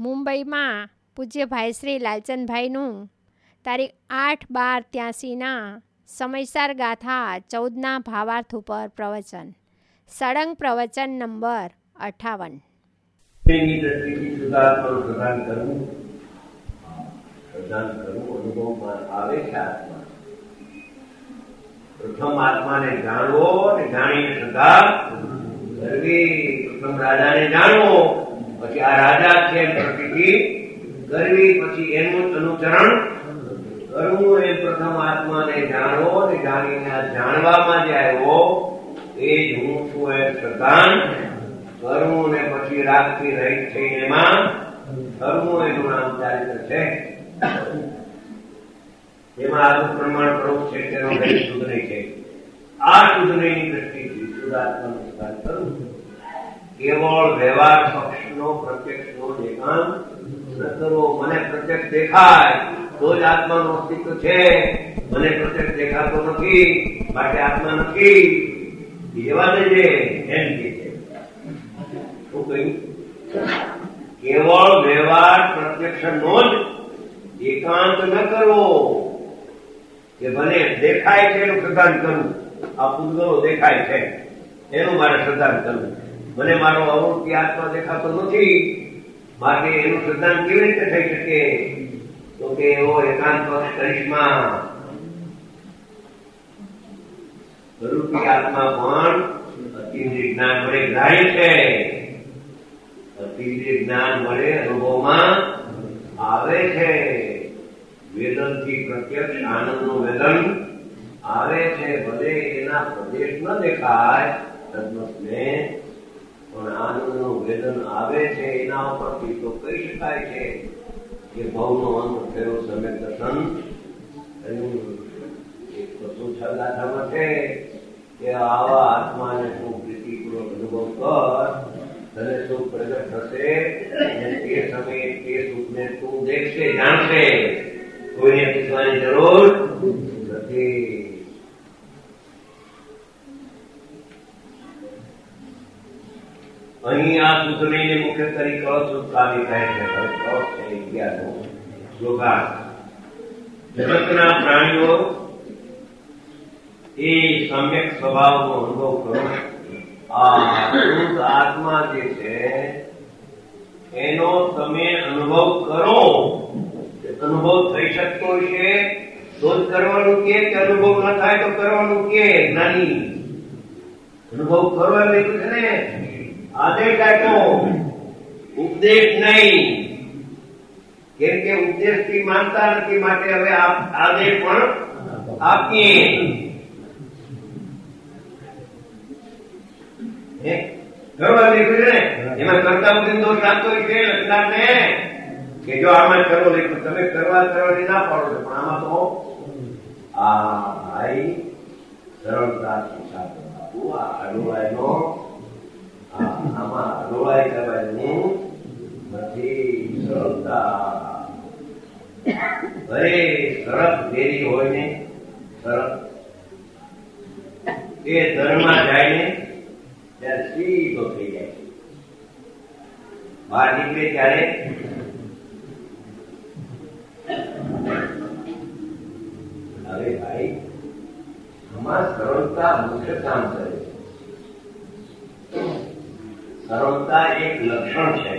મુંબઈમાં પૂજ્ય ભાઈ શ્રી લાલચંદભાઈનું તારીખ 8/12/83ના સમયસાર ગાથા 14ના ભાવાર્થ ઉપર પ્રવચન. સળંગ પ્રવચન નંબર 58. પ્રથમ આત્માને જાણવો અને જાણીને શ્રદ્ધા કરવી. પ્રથમ રાજાને જાણવો, પછી આ રાજા છે પ્રતિતિ કરવી, પછી એનું અનુચરણ કરવું. એ પ્રથમ આત્માને જાણવો અને જાણીને આ જાણવામાં જે આવ્યો એ જ હું છું એ શ્રદ્ધા કરવું ને પછી રાગથી રહિત થઈને એમાં ધર્મો એનું નામ ચારિત્ર છે. એમાં આગળ પ્રમાણ પ્રવૃત્તિ છે તેનો કઈ શુદ્ધ નહીં છે. આ શુદ્ધ નહીં દ્રષ્ટિથી શુદ્ધાત્માનું સ્વીકાર કરવું. કેવળ વ્યવહાર પક્ષનો પ્રત્યક્ષનો દેખાણ ન કરવો. મને પ્રત્યક્ષ દેખાય તો જ આત્માનું અસ્તિત્વ છે, મને પ્રત્યક્ષ દેખાતો નથી માટે આત્મા નથી એવા દેજે એમ કે છે. શું કહ્યું? કેવળ વ્યવહાર પ્રત્યક્ષ નો જ એકાંત ન કરવો કે મને દેખાય છે એનું શ્રદ્ધાન કરવું. આ પૂતગલો દેખાય છે એનું મારે શ્રદ્ધાન કરવું. મને મારો અવૃત્તિ આત્મા દેખાતો નથી માટે એનું શ્રદ્ધાન કેવી રીતે થઈ શકે? તો કે એવો એકાંત પક્ષ કરિશ્મા અવૃત્તિ આત્મા પણ અતિન્દ્રિય જ્ઞાન વડે ગ્રાહ્ય છે. અતિન્દ્રિય જ્ઞાન વડે અનુભવમાં આવે છે. વેદનથી પ્રત્યક્ષ આનંદનું વેદન આવે છે. ભલે એના પ્રદેશ ન દેખાય તદ્દને, પણ આનંદનું વેદન આવે છે. એના ઉપરથી તો કહી શકાય છે કે ભવનો અંત થયો સમ્યક દર્શન થયું. એક તો ગાથામાં છે કે આવા આત્માને તું પ્રીતિપૂર્વક અનુભવ કર, તને સુખ પ્રગટ થશે અને તે સમયે તે સુખને તું દેખશે, જાણશે. કોઈને પૂછવાની જરૂર નથી. અહીં આ સૂત્રને મુખ્ય કરી કળશુત્કારી કહે છે. જગતના પ્રાણીઓ એ સમ્યક સ્વભાવનો અનુભવ કરો. આ શુદ્ધ આત્મા જે છે એનો તમે અનુભવ કરો. અનુભવ થઈ શકતો છે તો જ કરવાનું કે અનુભવ ન થાય તો કરવાનું કે? જ્ઞાની અનુભવ કરો એમ લીધું છે ને. આદેશ આપ્યો, ઉપદેશ નહીં. કેમ કે ઉપદેશ થી માનતા નથી માટે હવે આદેશ પણ આપીએ. કરવા લીધું છે ને. એમાં કરતા બુદ્ધિ દોષ લાગતો છે લખનાર ને કે જો આમાં કરો લીધું તમે કરવાની ના પાડો છો, પણ આમાં તો આ ભાઈ સરળતાથી સાથે બાપુ આ અડોળાઈનો આમાં અડોળાઈ કરવાનું નથી. સરળતા અરે સરળ દેરી હોય ને, સરળ એ ધર્મમાં જાય ને ત્યારે સીધો થઈ જાય. બહાર નીકળે ત્યારે અરે ભાઈ આમાં સરળતા મુખ્ય કામ કરે છે. સરળતા એક લક્ષણ છે.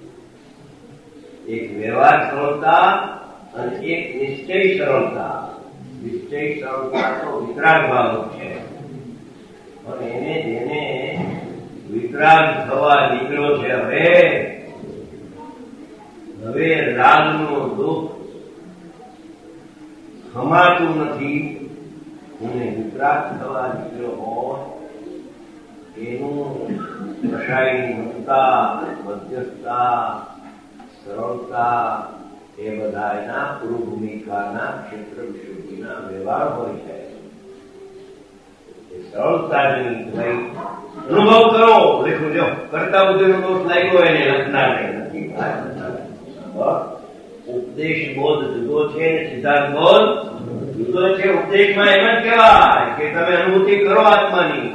એક વ્યવહાર સરળતા અને એક નિશ્ચય સરળતા. નિશ્ચય સરળતા તો વિતરાગ ભાવ છે. અને એને જેને વિતરાગ થવા નીકળ્યો છે હવે રાગનું દુઃખ ખમાતું નથી. અને વિતરાગ થવા નીકળ્યો હોય એનું કશાયની મમતા, મધ્યસ્થતા, સરળતા એ બધા એના પૂર્વ ભૂમિકાના ક્ષેત્ર વિશુદ્ધિના વ્યવહાર હોય છે. સરળતાની અનુભવ કરો. લખ્યું જો કરતા બુદ્ધિનો દોષ લાગ્યો એને લખનાર નથી. ઉપદેશ બોધ જુદો છે, સિદ્ધાંત બોધ જુદો છે. ઉપદેશમાં એમ જ કહેવાય કે તમે અનુભૂતિ કરો આત્માની.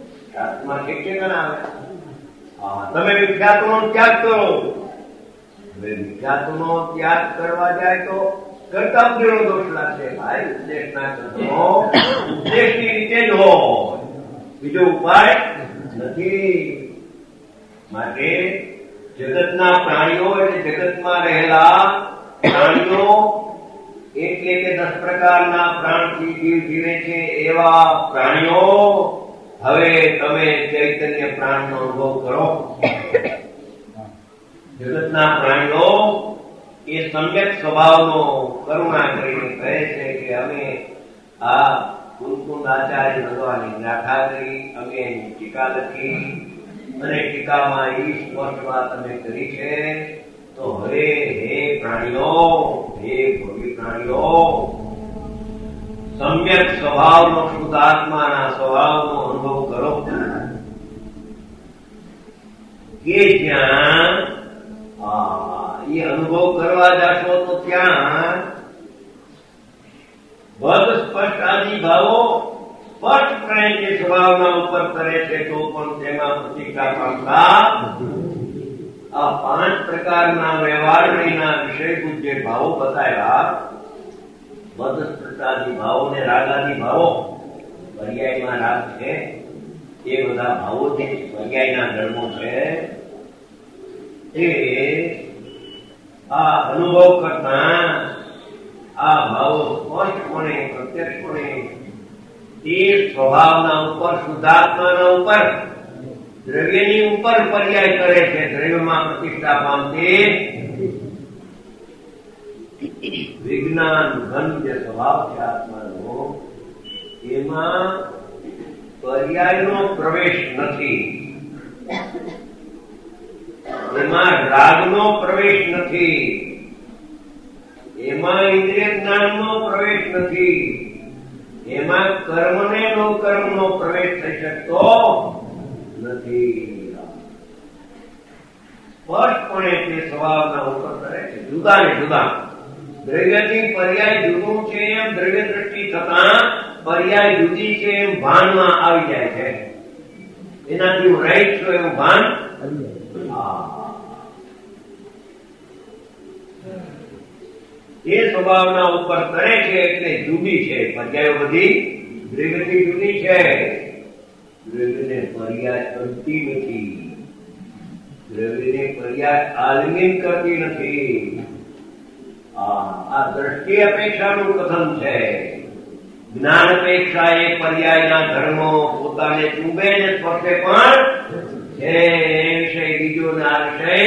આત્મા ઠીક છે કે ના આવે? તમે વિખ્યાતોનો ત્યાગ કરો. હવે વિખ્યાતનો ત્યાગ કરવા જાય તો કર્તવ્યનો દોષ લાગશે. ભાઈ ઉપદેશના કર્મો ઉપદેશની રીતે જ હોય, બીજો ઉપાય નથી. માટે જગતના પ્રાણીઓ એટલે જગતમાં રહેલા પ્રાણીઓ એટલે કે 10 પ્રકારના પ્રાણથી જીવ જીવે છે એવા પ્રાણીઓ હવે તમે ચૈતન્ય પ્રાણનો અનુભવ કરો. જગતના પ્રાણીઓ એ સમ્યક સ્વભાવનો કરુણા કરીને કહે છે કે અમે આ કુલકુંદ આચાર્ય ભગવાનની ગાથા કરી, અમે એની ટીકા લખી અને ટીકામાં એ સ્પષ્ટ વાત અમે કરી છે. તો હવે હે પ્રાણીઓ, હે ભોગી પ્રાણીઓ, સમ્યક સ્વભાવનો શુદ્ધાત્માના સ્વભાવનો અનુભવ કરો કે જ્યાં એ અનુભવ કરવા જશો તો ત્યાં બધ સ્પષ્ટ આદિ ભાવો સ્પષ્ટપણે જે સ્વભાવના ઉપર કરે છે તો પણ તેમાં પ્રતિક્રિયા પામતા. આ 5 પ્રકારના વ્યવહારના વિષયભૂત જે ભાવો બતાવ્યા, બધ સ્પષ્ટ આદિ ભાવો ને રાગાદી ભાવો, પર્યાયમાં રાગ છે, એ બધા ભાવો જે પર્યાયના ધર્મો છે એ આ અનુભવ કરતા આ ભાવો સ્પષ્ટપણે પ્રત્યક્ષપણે એ સ્વભાવના ઉપર, શુદ્ધાત્માના ઉપર, દ્રવ્યની ઉપર પર્યાય કરે છે. દ્રવ્યમાં પ્રતિષ્ઠા પામતી વિજ્ઞાન ઘન જે સ્વભાવ છે આત્માનો, એમાં પર્યાયનો પ્રવેશ નથી, એમાં રાગનો પ્રવેશ નથી, એમાં ઇન્દ્રિય જ્ઞાનનો પ્રવેશ નથી, એમાં કર્મ ને કર્મનો પ્રવેશ થઈ શકતો નથી. સ્પષ્ટપણે તે સ્વભાવના ઉપર કરે છે. જુદા ને જુદા દ્રવ્યથી પર્યાય જુદું છે એમ દ્રવ્ય દ્રષ્ટિ થતા પર્યાય જુદી છે એમ ભાનમાં આવી જાય છે. એનાથી હું રહિત છું એવું ભાન એ સ્વભાવના ઉપર કરે છે એટલે જુદી છે. પર્યાયો બધી દ્રવ્યથી જુદી છે. દ્રવ્યને પર્યાય કરતી નથી, દ્રવ્યને પર્યાય આલિંગન કરતી નથી. આ દ્રષ્ટિ અપેક્ષાનું કથન છે. જ્ઞાન અપેક્ષા એ પર્યાયના ધર્મો પોતાને ચૂંબે ને સ્પર્શે પણ છે. એ વિષય બીજો ને આ વિષય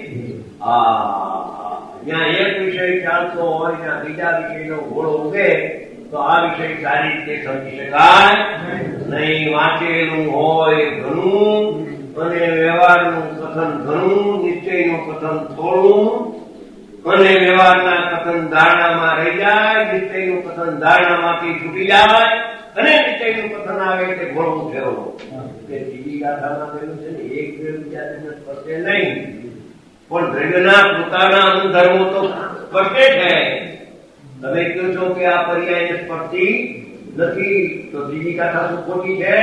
જ્યાં એક વિષય ચાલતો હોય ત્યાં બીજા વિષયનો ઘોડો ઉગે તો આ વિષય સારી રીતે સમજી શકાય નહીં. વાંચેલું હોય ઘણું અને વ્યવહારનું કથન ઘણું, નિશ્ચયનું કથન થોડું અને વ્યવહારના કથન ધારણામાં રહી જાય, નિશ્ચયનું કથન ધારણામાંથી છૂટી જાય અને નિશ્ચયનું કથન આવે એટલે ઘોડું ફેરવો. ત્રીજી ગાથામાં કહેલું છે ને, એક બીજાને સ્પર્શે નહીં, પણ દ્રવ્યના પોતાના અનુધર્મો તો સ્પર્શે છે. તમે કહો છો કે આ પર્યાય સ્પર્શી નથી, તો ત્રીજી ગાથા શું ખોટી છે?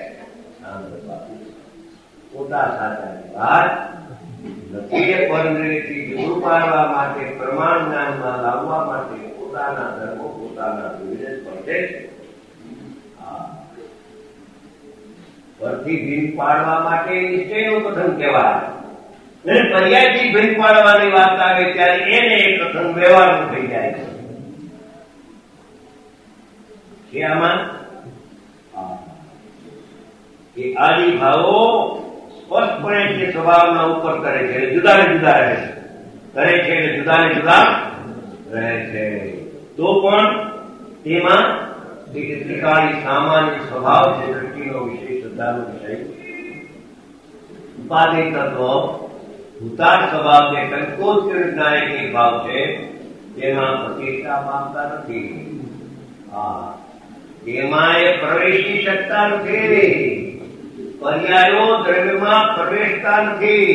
પોતા સાચાની વાત નથી. પરન્દ્રિયથી દૂર પાડવા માટે, પ્રમાણ જ્ઞાનમાં લાવવા માટે પોતાના ધર્મો પોતાના દ્રવ્યને સ્પર્શે છે. પરથી ભીન પાડવા માટે નિશ્ચયનું કથન કહેવાય. પર્યાયથી ભીન પાડવાની વાત આવે ત્યારે એને એક કથન વ્યવહારનું થઈ જાય છે. આમાં એ આદિ ભાવો સ્પષ્ટપણે જે સ્વભાવના ઉપર કરે છે, જુદા ને જુદા રહે છે, કરે છે એટલે જુદા ને જુદા રહે છે. તો પણ તેમાં ત્રિકાળી સામાન્ય સ્વભાવ છે, દ્રષ્ટિનો વિષય, શ્રદ્ધાનો વિષય, ઉપાધિ તત્વ, ભૂતાર સ્વભાવ જે કંકોચ જ્ઞાયક ભાવ છે તેમાં પ્રતિષ્ઠા પામતા નથી. એમાં એ પ્રવેશી શકતા નથી. પર્યાયો દ્રવ્યમાં પ્રવેશતા નથી.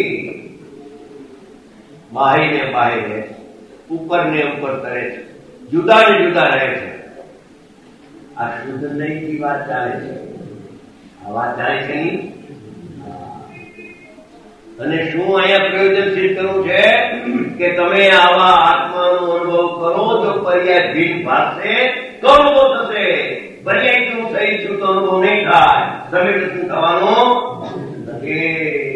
બાહ્ય ને બાહ્ય, ઉપર ને ઉપર કરે છે, જુદા ને જુદા રહે છે. આ શુદ્ધ નહીં વાત ચાલે છે. આ વાત ચાલે છે નહીં. અને શું અહીંયા પ્રયોજન સિદ્ધ કરવું છે? કે તમે આવા આત્માનો અનુભવ કરો તો પર્યાય ભીન ભાષે તો અનુભવ થશે. પર્યાય હું થઈ છું તો અનુભવ નહીં થાય. તમે શું થવાનું નથી.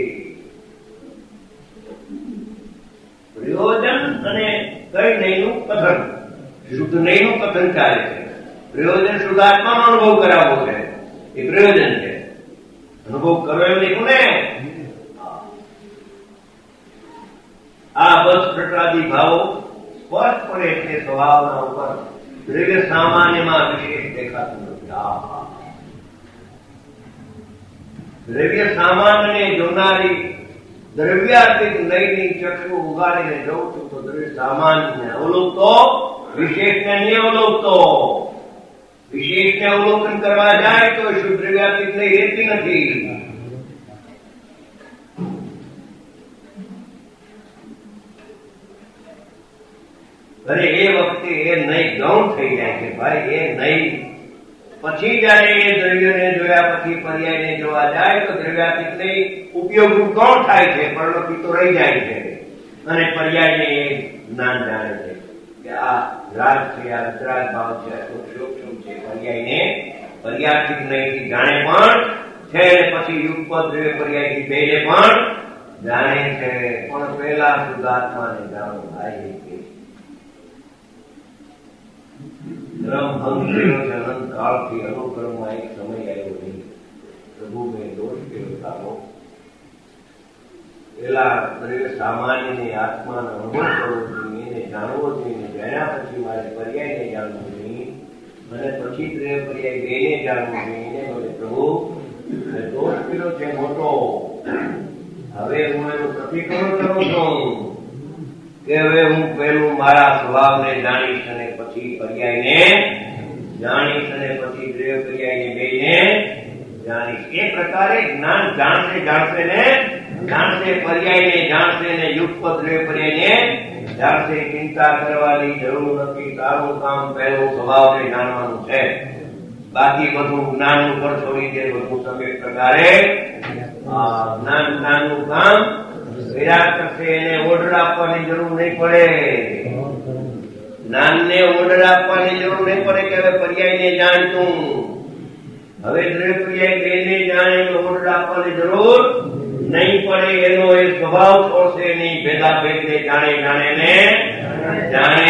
પ્રયોજન અને કઈ નહીંનું કથન, શુદ્ધ નહીંનું કથન ચાલે છે. પ્રયોજન શુદ્ધ આત્માનો અનુભવ કરાવવો છે, એ પ્રયોજન છે. અનુભવ કરો એમ નહીં ને. આ બસ પ્રટાદી ભાવો સ્પષ્ટપણે તે સ્વભાવના ઉપર દ્રવ્ય સામાન્યમાં વિશેષ દેખાતું નથી. દ્રવ્ય સામાન્ય જોનારી દ્રવ્યાત્મિક નયની ચક્ષુ ઉગાડીને જઉં છું તો દ્રવ્ય સામાન્ય અવલોકતો, વિશેષને નહીં અવલોકતો. વિશેષને અવલોકન કરવા જાય તો શુદ્ધ દ્રવ્યાત્મિક નહીં રહેતી નથી. અને એ વખતે એ નહીં ગૌણ થઈ જાય છે ભાઈ. એ નહીં પછી જયારે એ દ્રવ્યને જોયા પછી પર્યાયને જોવા જાય તો દ્રવ્યાત્મિક નહીં ઉપયોગરૂપ ગૌણ થાય છે, પરણોપી તો રહી જાય છે. અને પર્યાયને એ જ્ઞાન જાણે છે કે આ રાગ છે, આ વિતરાગ ભાવ છે, આ સૂક્ષ્મ છે. પર્યાયને પર્યાત્મિક નહીં જાણે પણ છે, પછી યુગપદ દ્રવ્ય પર્યાયથી બેને પણ જાણે છે. પણ પહેલા શુદ્ધાત્માને જાણો ભાઈ. અનંત કાળથી અનુક્રમમાં એક સમય આવ્યો નહીં. પ્રભુ મેં દોષ કર્યો તારો. પેલા દ્રવ્ય સામાન્ય આત્માનો અનુભવ કરવો જોઈએ, એને જાણવો જોઈએ. જાણ્યા પછી મારે પર્યાયને જાણવું જોઈએ અને પછી દ્રવ્ય પર્યાય બેને જાણવું જોઈએ. મને પ્રભુ મેં દોષ કર્યો છે મોટો. હવે હું એનું પ્રતિક્રમણ કરું છું કે હવે હું પેલું મારા સ્વભાવને જાણીશ અને પછી પર્યાયને જાણીશ અને પછી દ્રવ્ય પર્યાયને બેને જાણીશ. એ પ્રકારે જ્ઞાન જાણશે ને જાણશે, પર્યાયને જાણશે ને યુગપદ દ્રવ્ય પર્યાયને જાણશે. ચિંતા કરવાની જરૂર નથી. તારું કામ પહેલું સ્વભાવને જાણવાનું છે. બાકી બધું જ્ઞાનનું પર છોડી દે. બધું સમ્યક પ્રકારે જ્ઞાનનું કામ વિરાટ કરશે. એને ઓર્ડર આપવાની જરૂર નહીં પડે. જ્ઞાનને ઓર્ડર આપવાની જરૂર નહીં પડે કે હવે પર્યાયને જાણતું, હવે દ્રવ્ય પર્યાય બેને જાણે ઓર્ડર આપવાની જરૂર નહીં પડે. એનો એ સ્વભાવ છોડશે નહીં. ભેદા ભેદને જાણે ને જાણે.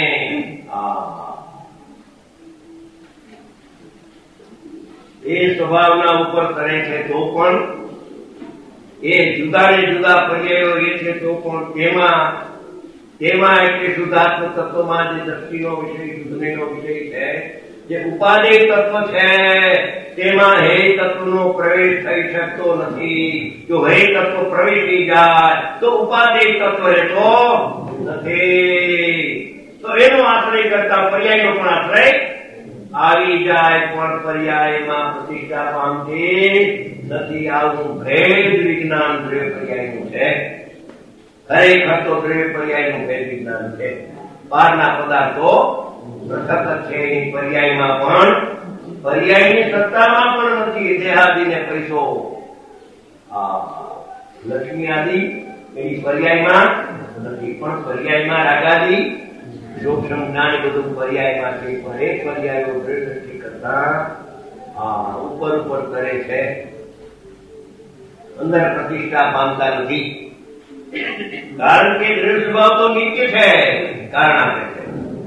એ સ્વભાવના ઉપર કરે છે તો પણ એ જુદા ને જુદા પર્યાયો એ છે તો પણ તેમાં એટલે શુદ્ધાત્મ તત્વમાં જે દ્રષ્ટિનો વિષય, શુદ્ધનો વિષય છે, જે ઉપાદેય તત્વ છે, તેમાં હે તત્વનો પ્રવેશ થઈ શકતો નથી. જો હે તત્વ પ્રવેશી જાય તો ઉપાદેય તત્વ રહેતો નથી. તો એનો આશ્રય કરતા પર્યાયનો પણ આશ્રય આવી જાય. પણ પર્યાયમાં પ્રતિષ્ઠા પામતી નથી. આવું ભેદ વિજ્ઞાન દ્રવ્ય પર્યાયનું છે. ખરેખર તો દ્રવ્ય પર્યાયનું ભેદ વિજ્ઞાન છે. બહારના પદાર્થો સતત છે. એની પર્યાયમાં પણ, પર્યાયની સત્તામાં પણ નથી. દેહાદિને પૈસો, લક્ષ્મી આદિ એની પર્યાયમાં નથી. પણ પર્યાયમાં રાગાદિ સૂક્ષ્મ જ્ઞાન બધું પર્યાયમાં છે. પણ એ પર્યાયો દ્રષ્ટિ કરતા ઉપર કરે છે. અંદર પ્રતિષ્ઠા પામતા નથી. કારણ કે દ્રવ્ય સ્વભાવ તો નિત્ય છે. કારણ આપે છે.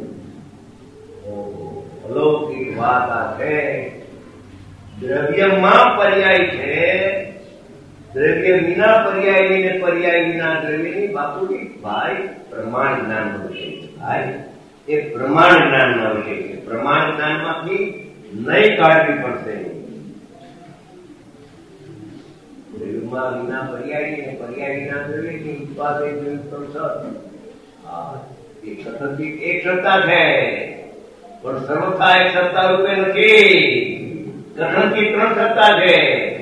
અલૌકિક વાત આ છે. દ્રવ્યમાં પર્યાય છે. દ્રવ્ય વિના પર્યાયની ને પર્યાય વિના દ્રવ્યની બાપુની ભાઈ પ્રમાણ જ્ઞાનનો વિષય છે. ભાઈ એ પ્રમાણ જ્ઞાનના વિષય છે. પ્રમાણ જ્ઞાનમાંથી નહીં કાઢવી પડશે. દ્રવ્યમાં વિના પર્યાયની ને પર્યાય વિના દ્રવ્યની ઉપાદેય એક સત્તા છે. પણ સર્વથા એક સત્તા રૂપે નથી. કથનથી ત્રણ સત્તા છે.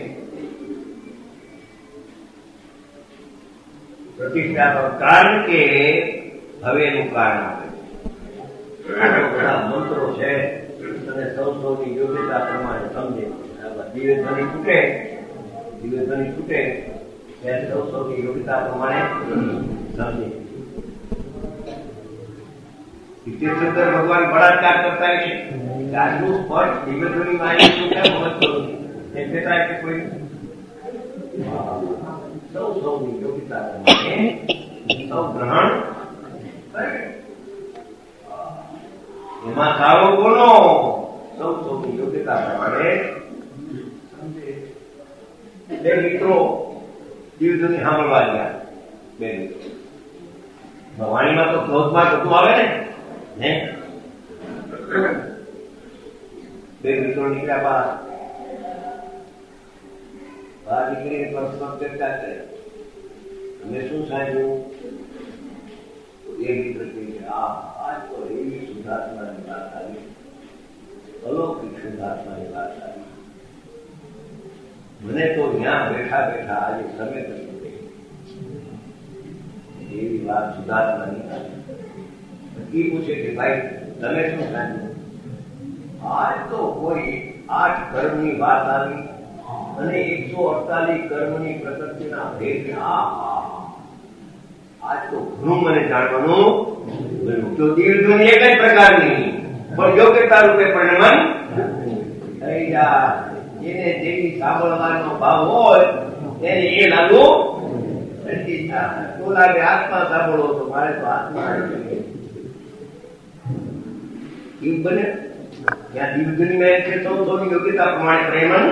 પ્રતિષ્ઠા કારણ કે હવે એનું કારણ આપે બધા મંત્રો છે અને સૌની યોગ્યતા પ્રમાણે સમજે. દિવ્ય ધ્વનિ છૂટે ત્યારે સૌની યોગ્યતા પ્રમાણે સમજે. તીર્થંકર ભગવાન બળાત્કાર કરતા છે આજનું સ્પર્શ દિવ્યધ્વની માહિતી કેમ મહત્વ એમ કહેતા કે કોઈ સૌની યોગ્યતા સૌ ગ્રહણ કરે એમાં સારો બોલો સૌની યોગ્યતા પ્રમાણે બે મિત્રો દિવ્યધ્વની સાંભળવા ગયા બે મિત્રો વાણીમાં તો ક્રોધમાં થતું આવે ને બે મિત્રો નીકળ્યા બહાર નીકળીને ચર્ચા કરે અમે શું સાંભળ્યું એ મિત્ર કહે આજ તો એવી શુદ્ધાત્માની વાત આવી અલૌકિક શુદ્ધાત્માની વાત આવી મને તો ત્યાં બેઠા બેઠા આજે તમે એવી વાત શુદ્ધાત્માની એ પૂછે કે ભાઈ તમે શું સાંભળ્યું આજ તો કોઈ 8 કર્મની વાત આવી અને 148 કર્મની પ્રકૃતિના ભેદ આજ તો ઘણું મને જાણવાનું બન્યું તો દિવ્યધ્વની એક જ પ્રકારની પણ યોગ્યતા રૂપે પરિણમન થઈ જાય એને જેવી સાંભળવાનો ભાવ હોય એને એ લાગુ તો લાગે આત્મા સાંભળો તો મારે તો આત્મા એવું બને ત્યાં દિવ્યધ્વની મેં છે તો થોડી યોગ્યતા પ્રમાણે પ્રેમન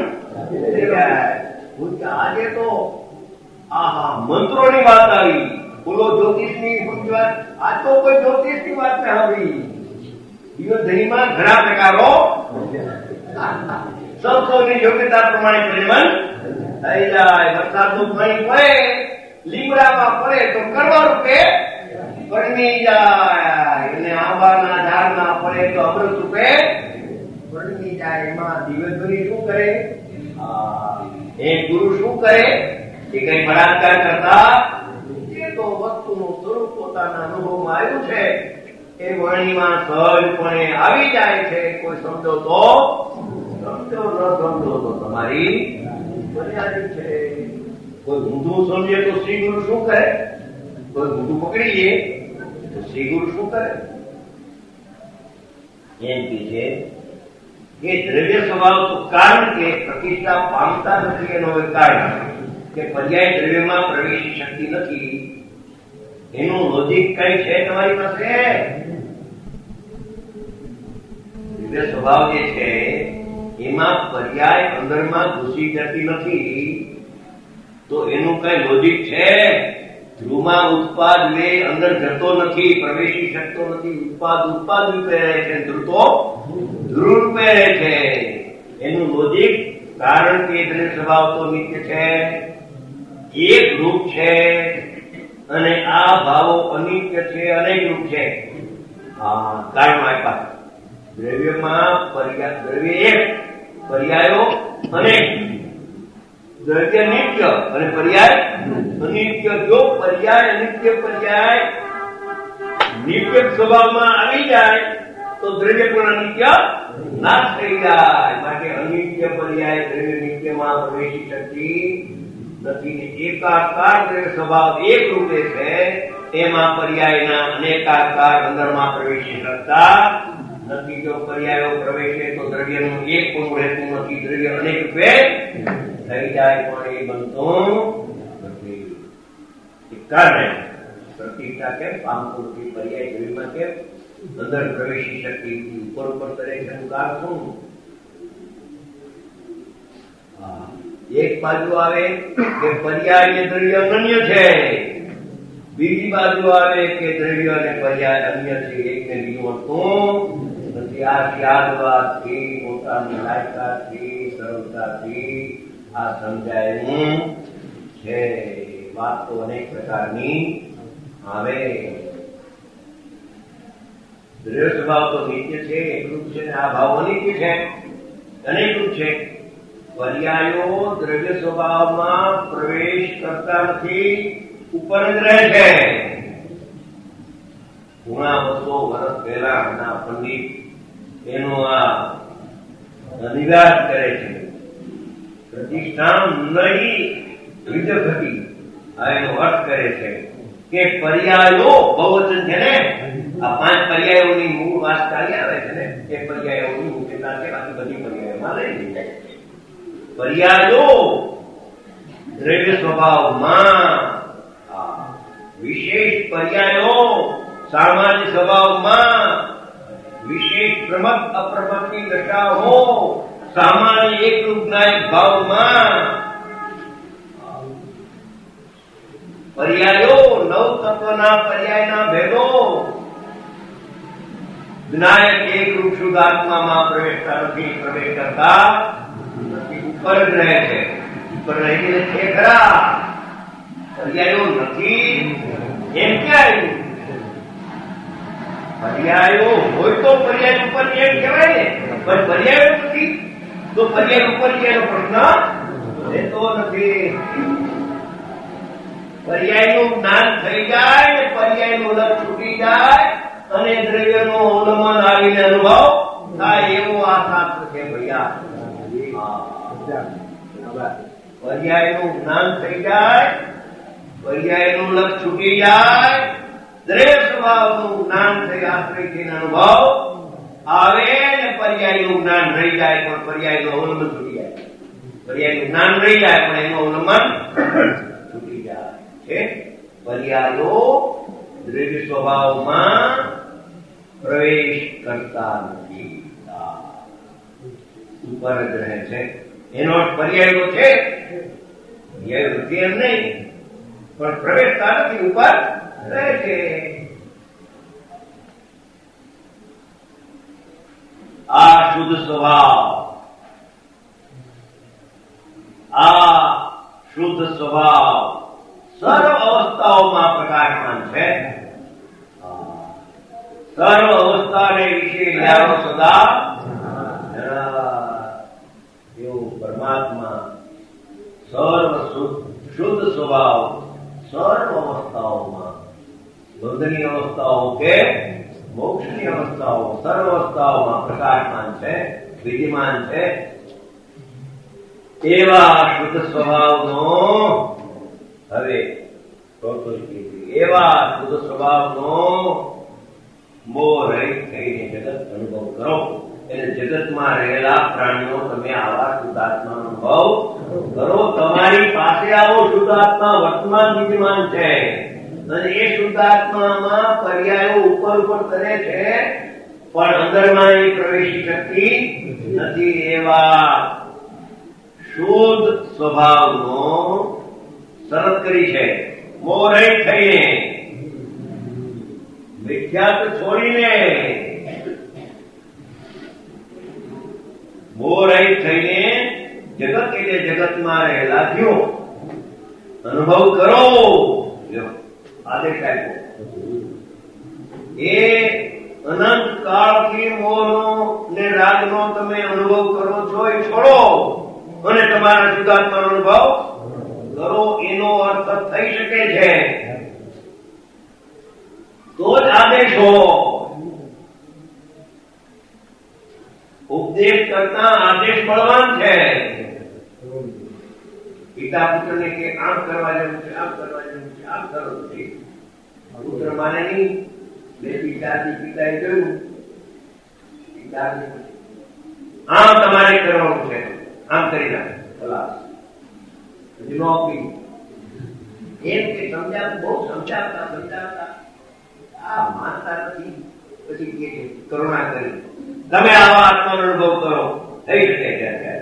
આજે તો મંત્રોની વાત આવી બોલો જ્યોતિષની વાત આ તો કોઈ જ્યોતિષની વાત ને આવી દિવ્યધ્વનીમાં ઘણા પ્રકારો સૌની યોગ્યતા પ્રમાણે પ્રેમન થઈ જાય વરસાદનું પાણી પડે લીમડામાં પડે તો કરવા રૂપે પડમી જાય અને આંબાના ઝાડમાં પડે તો અમૃત રૂપે પડમી જાય એમાં દિવ્યધ્વની શું કરે એ ગુરુ શું કરે એ કઈ બળાત્કાર કરતા એ તો વસ્તુનું સ્વરૂપ પોતાના અનુભવમાં આવ્યું છે એ વાણીમાં સહજપણે આવી જાય છે કોઈ સમજો તો સમજો ન સમજો તો તમારી મર્યાદિત છે કોઈ ઊંધું સમજે તો શ્રી ગુરુ શું કરે કોઈ ઊંધું પકડી લે તો શ્રી ગુરુ શું કરે એમ કે છે કે દ્રવ્ય સ્વભાવ તો કારણ કે પ્રતિષ્ઠા પામતા નથી એનો કારણ કે પર્યાય દ્રવ્યમાં પ્રવેશી શકતી નથી એનું લોજિક કઈ છે તમારી પાસે દિવ્ય સ્વભાવ જે છે એમાં પર્યાય અંદરમાં ઘૂસી જતી નથી તો એનું કઈ લોજિક છે ધ્રુવમાં ઉત્પાદ વે અંદર જતો નથી પ્રવેશી શકતો નથી ઉત્પાદ રૂપે રહે છે ધ્રુવ તો ધ્રુવ રૂપે રહે છે એનું લોજિક કારણ કે દ્રવ્ય સ્વભાવ તો નિત્ય છે એક રૂપ છે અને આ ભાવો અનિત્ય છે અનેક રૂપ છે કારણ આપ્યા દ્રવ્યમાં દ્રવ્ય એક પર્યાયો અનેક દ્રવ્ય નિત્ય અને પર્યાય અનિત્ય જો પર્યાય અનિત્ય પર્યાય નિત્ય સ્વભાવમાં આવી જાય તો દ્રવ્ય પણ અનિત્ય નાશ થઈ જાય માટે અનિત્ય પર્યાય દ્રવ્ય નિત્યમાં પ્રવેશી શકતી નથી એકાકાર દ્રવ્ય સ્વભાવ એક રૂપે છે એમાં પર્યાયના અનેકાકાર અંદરમાં પ્રવેશી શકતા નથી જો પર્યાયો પ્રવેશે તો દ્રવ્યનું એક પણ રહેતું નથી દ્રવ્ય અનેક રૂપે થઈ જાય પણ એ બનતું નથી કારણે પ્રતિષ્ઠા કેમ પામતું નથી પર્યાય દ્રવ્યમાં કેમ અંદર પ્રવેશી શકતી ઉપર કરે છે કારણ શું એક બાજુ આવે કે પર્યાય દ્રવ્ય અનન્ય છે બીજી બાજુ આવે કે દ્રવ્ય અને પર્યાય અન્ય છે એકને બીજું હતું નથી આ યાદવાથી પોતાની લાયકાતથી સરળતાથી આ સમજાયેલું છે વાત તો અનેક પ્રકારની આવે દ્રવ્ય સ્વભાવ તો નિત્ય છે એકરૂપ છે આ ભાવ અનિત્ય છે અનેકરૂપ છે પર્યાયો દ્રવ્ય સ્વભાવમાં પ્રવેશ કરતા નથી ઉપર જ રહે છે ઘણા વર્ષો વર્ષ પહેલા પંડિત એનો આ નિવાસ કરે છે પ્રતિષ્ઠા નહી વિજ્ઞતિ આ એનો અર્થ કરે છે કે પર્યાયો બહુવચન છે ને આ 5 પર્યાયોની મૂળ વાત ચાલી આવે છે ને, એ પર્યાયોની મુખ્યતા છે. બાકી બધી પર્યાયોમાં લઈ લીધી. પર્યાયો દ્રવ્ય સ્વભાવમાં, વિશેષ પર્યાયો સામાન્ય સ્વભાવમાં, વિશેષ પ્રમત અપ્રમતની દશાઓ સામાન્ય એકરૂપ નાયક ભાવમાં, પર્યાયો નવ તત્વના પર્યાયના ભેદો વિનાયક એકરૂપ શુદ્ધ આત્મામાં પ્રવેશતા નથી, પ્રવેશ કરતા નથી, ઉપર જ રહે છે. ઉપર રહીને છે ખરા, પર્યાયો નથી એમ ક્યાં આવ્યું? પર્યાયો હોય તો પર્યાય ઉપર એમ કહેવાય ને, પણ પર્યાયો નથી તો પર્યાય ઉપર એનો પ્રશ્ન રહેતો નથી. પર્યાયનું જ્ઞાન થઈ જાય ને પર્યાયનું લક્ષ છૂટી જાય અને દ્રવ્યનો અવલંબન આવીને અનુભવ થાય એવો આ શાસ્ત્ર છે ભૈયા. પર્યાયનું જ્ઞાન થઈ જાય, પર્યાયનું લક્ષ છૂટી જાય, દ્રવ્ય સ્વભાવનું જ્ઞાન થઈ આશ્રયથી અનુભવ આવે ને પર્યાયનું જ્ઞાન રહી જાય પણ પર્યાયનું અવલંબન છૂટી જાય. પર્યાયનું જ્ઞાન રહી જાય પણ એનું અવલંબન છૂટી જાય છે. પર્યાયો દ્રવ્ય સ્વભાવમાં પ્રવેશ કરતા નથી, ઉપર જ રહે છે. એનો અર્થ પર્યાયો છે, પર્યાયો નથી એમ નહીં, પણ પ્રવેશતા નથી, ઉપર રહે છે. આ શુદ્ધ સ્વભાવ, આ શુદ્ધ સ્વભાવ સર્વ અવસ્થાઓમાં પ્રકાશમાન છે. સર્વ અવસ્થાને વિશે યારો સદા એવું પરમાત્મા સર્વ શુદ્ધ સ્વભાવ સર્વ અવસ્થાઓમાં, બંધની અવસ્થાઓ કે મોક્ષની અવસ્થાઓ, સર્વ અવસ્થાઓમાં પ્રકાશમાન છે, વિદ્યમાન છે. એવા શુદ્ધ સ્વભાવનો હવે એવા શુદ્ધ સ્વભાવનો મોહ રહિત થઈને જગત અનુભવ કરો. એટલે જગતમાં રહેલા પ્રાણીઓ તમે આવા શુદ્ધાત્માનો અનુભવ કરો. તમારી પાસે આવો શુદ્ધાત્મા વર્તમાન વિદ્યમાન છે અને એ શુદ્ધાત્મામાં પર્યાયો ઉપર ઉપર કરે છે પણ અંદરમાં એ પ્રવેશી શકતી નથી. એવા શુદ્ધ સ્વભાવનો શરત કરી છે. મોહ રહિત થઈને, મિથ્યાત્વ છોડીને, મોહ રહિત થઈને જગત એટલે જગતમાં રહેલા જીવો અનુભવ કરો. આદેશ આપ્યો. એ અનંત કાળથી મોહનો ને રાગનો તમે અનુભવ કરો છો એ છોડો અને તમારા શુદ્ધાત્માનો અનુભવ કરો. એનો અર્થ થઈ શકે છે તો જ આદેશ હો. ઉપદેશ કરતા આદેશ બળવાન છે. પિતા પુત્રને કે આમ કરવા જેવું છે, આમ કરવા જેવું છે, આમ કરવું છે. પુત્ર માને નહીં. બે પિતાથી પિતાએ કહ્યું આમ તમારે કરવાનું છે, આમ કરી નાખે ખલાસ. એમ કે સમજાવવું, બહુ સમજાવતા આ માનતા નથી. પછી કે કરુણા કરી તમે આવા આત્માનો અનુભવ કરો. થઈ શકે છે,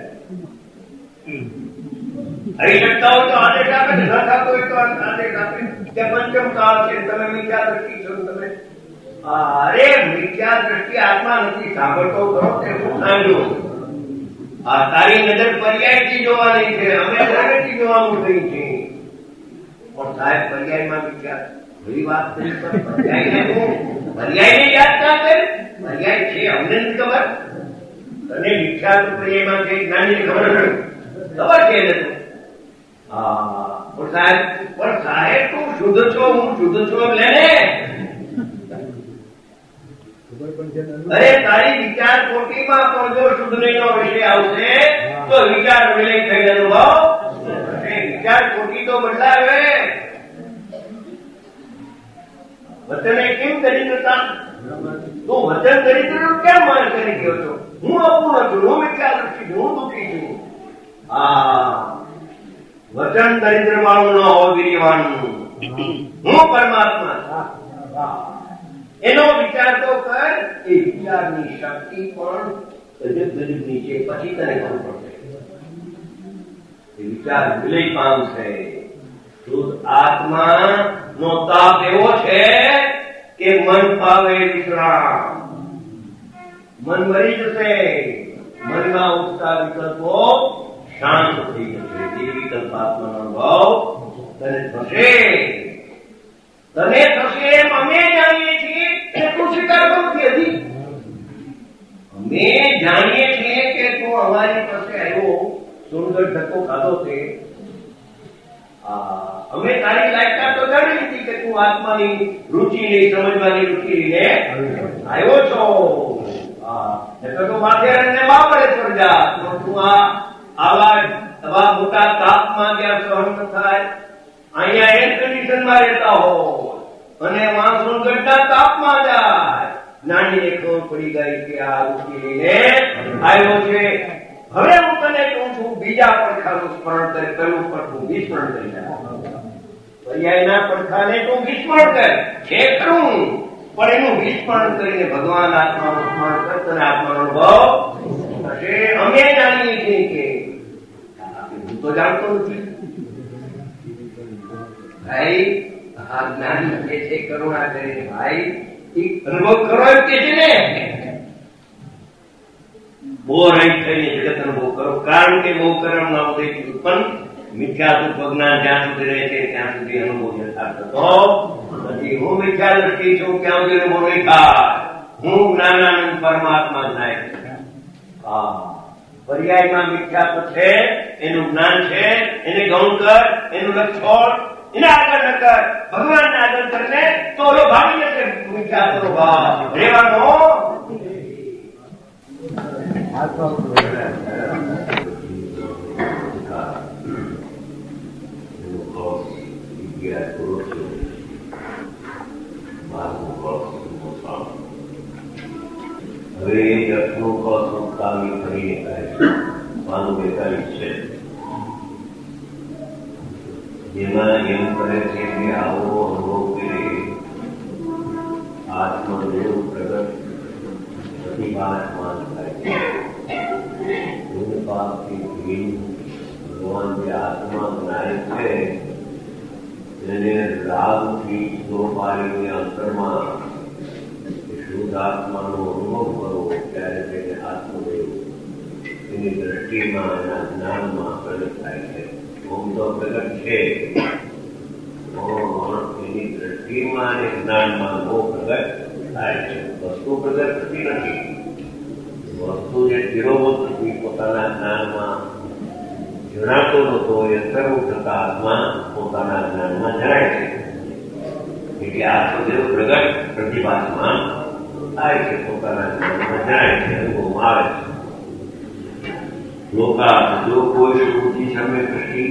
થઈ શકતા હોય તો આદેશ આપે, ન થતો હોય તો આદેશ આપે કે પંચમ કાળ છે, તમે મિથ્યા દ્રષ્ટિ છો. તમે અરે મિથ્યા દ્રષ્ટિ આત્મા નથી. સાંભળતો કરો તે શું સાંભળ્યું? આ તારી નજર પર્યાયથી જોવાની છે, અમે દ્રવ્યથી જોવાનું થઈ છે. પણ સાહેબ પર્યાયમાં મિથ્યા બધી વાત કરી, પર્યાયને યાદ ના કરે. પર્યાય છે અમને નથી ખબર, અને મિથ્યા પર્યાયમાં છે જ્ઞાનીને ખબર છે નથી. પણ સાહેબ તું શુદ્ધ છો, હું શુદ્ધ છું એમ લે. અરે તારી વિચાર કોટીમાં પણ જો શુદ્ધ નહીં નો વિષય આવશે તો વિચાર વિલય થઈ અનુભવ. વિચાર કોટી તો બદલાવે. વતને કેમ કરી તું વચન દરિદ્રનો કેમ માન કરી ગયો છો? હું અપૂર્ણ છું, હું મિથ્યા દૃષ્ટિ છું, હું દુઃખી છું. વચન દરિદ્ર વાળું ન હોય, વીર્યવાનનું. હું પરમાત્મા. એનો વિચાર તો કર. એ વિચારની શક્તિ પણ ગજબની છે, પછી તને ખબર પડશે. એ વિચાર વિલય પામશે. શુદ્ધ આત્મા નો તાપ એવો છે કે મન પાવે વિશ્રામ. મન મરી જશે, મનમાં ઉઠતા વિકલ્પો શાંત થઈ જશે. એ વિકલ્પ આત્માનો ભાવ તને થશે. તને થશે એમ અમે જાણીએ છીએ કે તું સ્વીકાર નથી હજી. અમે જાણીએ છીએ કે તું અમારી પાસે આવ્યો, સુંદર ધક્કો ખાધો છે. અમે તારી લાયકાત તો જાણી લીધી કે તું આત્માની રુચિ લઈ, સમજવાની રુચિ લઈને આવ્યો છો. તો માથે ને બાપડે ચડજા. તો તું આવા મોટા તાપમાં જ્યાં સહન ન થાય, અહીંયા એર કન્ડિશનમાં રહેતા હો અને વાંસણગઢના તાપમાં જાય, નાનીને ખબર પડી ગઈ કે આ રુચિ લઈને આવ્યો છે. હવે હું તને કહું છું, બીજા પડખાનું સ્મરણ કરે, પેલું પડખું વિસ્મરણ કરી જાય. પર્યાયના પડખાને તું વિસ્મરણ કર, છે ખરું, પણ એનું વિસ્મરણ કરીને ભગવાન આત્માનું સ્મરણ કર, તને આત્માનો ભાવ થશે. અમે જાણીએ છીએ કે હું તો જાણતો નથી. ભાઈ આ જ્ઞાન કે છે કરુણા કરીને, ભાઈ અનુભવ કરો એમ કે છે ને. બહુ રહી થઈને જગત અનુભવ કરો, કારણ કે બહુ કર્મ ના ઉદય ઉત્પન્ન મિથ્યા દુઃખ જ્ઞાન જ્યાં સુધી રહે છે ત્યાં સુધી અનુભવ યથાર્થ થતો નથી. હું મિથ્યા દૃષ્ટિ છું, ત્યાં સુધી અનુભવ નહીં થાય. હું જ્ઞાનાનંદ પરમાત્મા થાય. પર્યાયમાં મિથ્યા તો છે, એનું જ્ઞાન છે, એને ગૌણ કર, એનું લક્ષ છોડ, એને આગળ ન કર. ભગવાનને આગળ કરને તો ઓલો ભાગી જશે. મિથ્યા તો ભાવ રહેવાનો. હવે જસનું કસુકામી કરીને કહે છે, માનું 42 છે, જેમાં એમ કરે છે કે આવો અનુભવ કરે આત્મદેવ પ્રગટ પ્રતિભાસમાન થાય છે. ભગવાન જે આત્મા જ્ઞાય છે એને રાગથી સ્વપારીને અંતરમાં શુદ્ધ આત્માનો અનુભવ કરો, ત્યારે તેને આત્મદેવ એની દ્રષ્ટિમાં એના જ્ઞાનમાં પ્રગટ થાય છે. ઓમ તો પ્રગટ છે, એની દ્રષ્ટિમાં અને જ્ઞાનમાં બહુ પ્રગટ થાય છે. વસ્તુ પ્રગટ થતી નથી. વસ્તુ જે ધીરોવત હતી પોતાના જ્ઞાનમાં જણાતો નતો, એ સર્વ થતા આત્મા પોતાના જ્ઞાનમાં જણાય છે. એટલે આત્મદેવ પ્રગટ પ્રતિભાસમાન થાય છે, પોતાના જ્ઞાનમાં જણાય છે, અનુભવમાં આવે છે. લોકા જો કોઈ શ્રુતિ સમ્ય દ્રષ્ટિ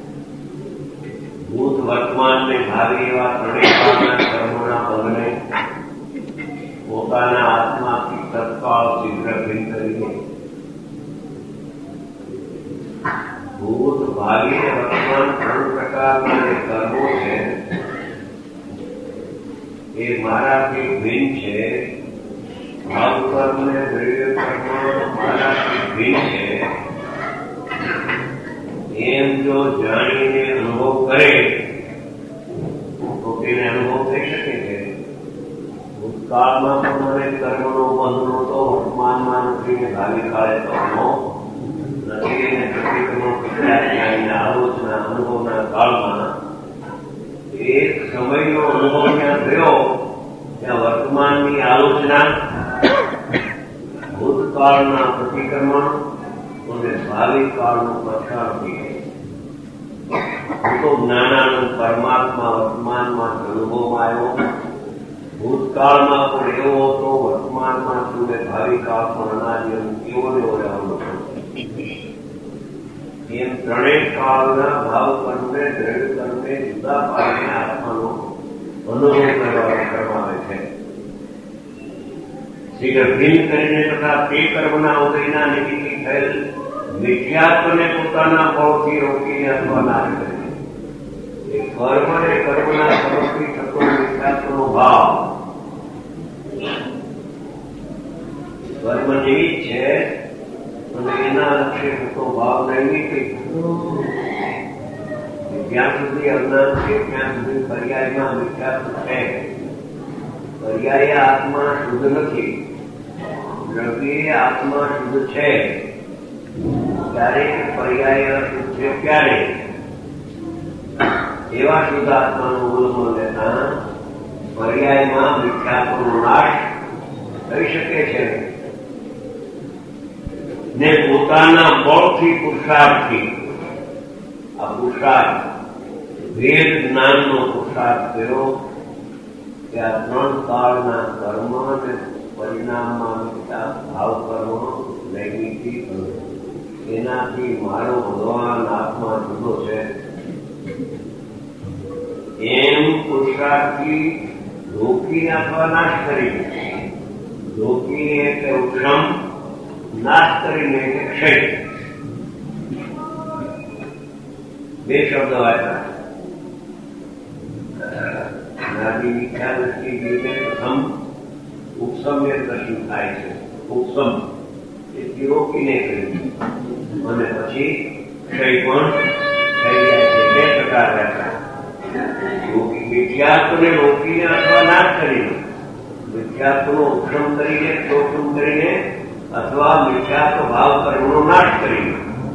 ભૂત વર્તમાન ને ભાવિ એવા ત્રણેય કર્મોના પગને પોતાના આત્માથી તત્કાળ શીઘ્ર ભિન્ન કરીને ભૂત ભાવિ અને વર્તમાન 3 પ્રકારના જે કર્મો છે એ મારાથી ભિન્ન છે. ભાવ કર્મ ને દ્રવ્ય કર્મ મારાથી ભિન્ન છે એમ જો જાણીને અનુભવ કરે તો તેને અનુભવ થઈ શકે છે. ભૂતકાળમાં પણ મને કર્મનો બંધ નહોતો, વર્તમાનમાં નથી ને ભાવિ કાળે તો નથી. એને પ્રતિક્રમો આલોચના અનુભવના કાળમાં એક સમયનો અનુભવ ત્યાં થયો, ત્યાં વર્તમાનની આલોચના, ભૂતકાળના પ્રતિક્રમણ અને ભાવિ કાળનું પ્રસાર થઈ ગયું. હું તો જ્ઞાનાનંદ પરમાત્મા વર્તમાનમાં અનુભવમાં આવ્યો, ભૂતકાળમાં પણ એવો હતો, વર્તમાનમાં છું ને ભાવિ કાળ પણ અનાદિ એવો ને એવો રહેવાનો હતો. એમ ત્રણેય કાળના ભાવ કર્મને દ્રવ્ય કર્મને જુદા પાડીને આત્માનો અનુભવ કરવામાં આવે છે. શીઘ્ર ભિન્ન કરીને તથા તે કર્મના ઉદયના નિમિત્તે થયેલ મિથ્યાત્વને પોતાના ભાવથી રોકીને અથવા નાશ કરે. એ કર્મ અને કર્મના સ્વરૂપથી થતો મિથ્યાત્વનો ભાવ કર્મ નિમિત્ત છે અને એના લક્ષ્ય થતો ભાવ નૈમિત્તિક. જ્યાં સુધી અજ્ઞાન છે ત્યાં સુધી પર્યાયમાં મિથ્યાત્વ છે. પર્યાય આત્મા શુદ્ધ નથી, દ્રવ્ય આત્મા શુદ્ધ છે. ત્યારે પર્યાય અશુદ્ધ છે ત્યારે એવા શુદ્ધ આત્માનું અવલંબન લેતા પર્યાયમાં મિથ્યાત્વનો નાશ થઈ શકે છે ને પોતાના બળથી પુરુષાર્થથી. આ પુરુષાર્થ વેદ જ્ઞાનનો પુરુષાર્થ કર્યો કે આ 3 કાળના કર્મ અને પરિણામમાં ભાવ કર્મ નૈમિત્તિક એનાથી મારો ભગવાન આત્મા જુદો છે એમ પુરુષાર્થથી રોકીને અથવા નાશ કરીને, રોકીને એટલે ઉપશમ, નાશ કરીને એટલે ક્ષય. 2 શબ્દ વાંચ્યા. નાની મિથ્યા દ્રષ્ટિ જોઈને પ્રથમ ઉપસમ્ય દર્શન થાય છે. ઉપસમ એટલે રોકીને કર્યું અને પછી ક્ષય પણ થઈ જાય છે. 2 પ્રકાર વાંચ્યા. મિથ્યાત્વને રોકીને અથવા નાશ કરીને, મિથ્યાત્વનો ઉપશમ કરીને, શોષણ કરીને અથવા મિથ્યાત્વ ભાવ કર્મનો નાશ કરીને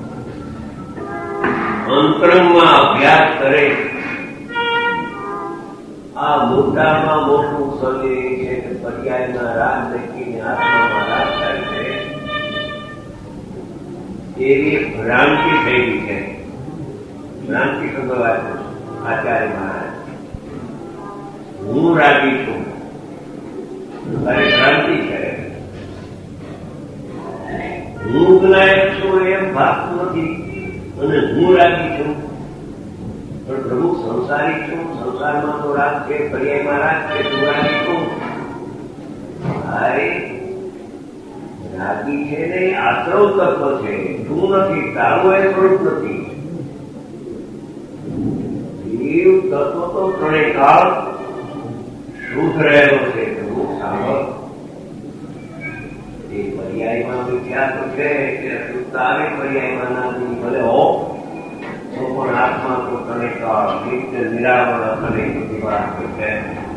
અંતરંગમાં અભ્યાસ કરે. આ મોટામાં મોટું સૌએ છે કે પર્યાયમાં રાગ દેખીને આત્મામાં રાગ થાય છે એવી ભ્રાંતિ થઈ ગઈ છે. ભ્રાંતિ શબ્દ વાંચ્યો આચાર્ય મહારાજ. હું રાગી છું અરે ભ્રાંતિ છે. હું ગુનાયક છું એમ ભાગતું નથી અને હું રાગી છું. પણ પ્રભુ સંસારી છું, સંસારમાં તો રાગ છે, પર્યાયમાં રાગ છે, તું રાગી છું. રાગી છે ને આશ્રવ તત્વ છે, તું નથી, તારું એ સ્વરૂપ નથી. જીવ તત્વ તો 3 કાળ શુદ્ધ રહેલો છે. પ્રભુ સાંભળ, એ પર્યાયમાં મિથ્યાત્વ છે એટલે અશુદ્ધતા આવે. પર્યાયમાં ના ભલે હો તો પણ આત્મા તો 3 કાળ નિત્ય નિરાવરણ અને દિવાસ છે.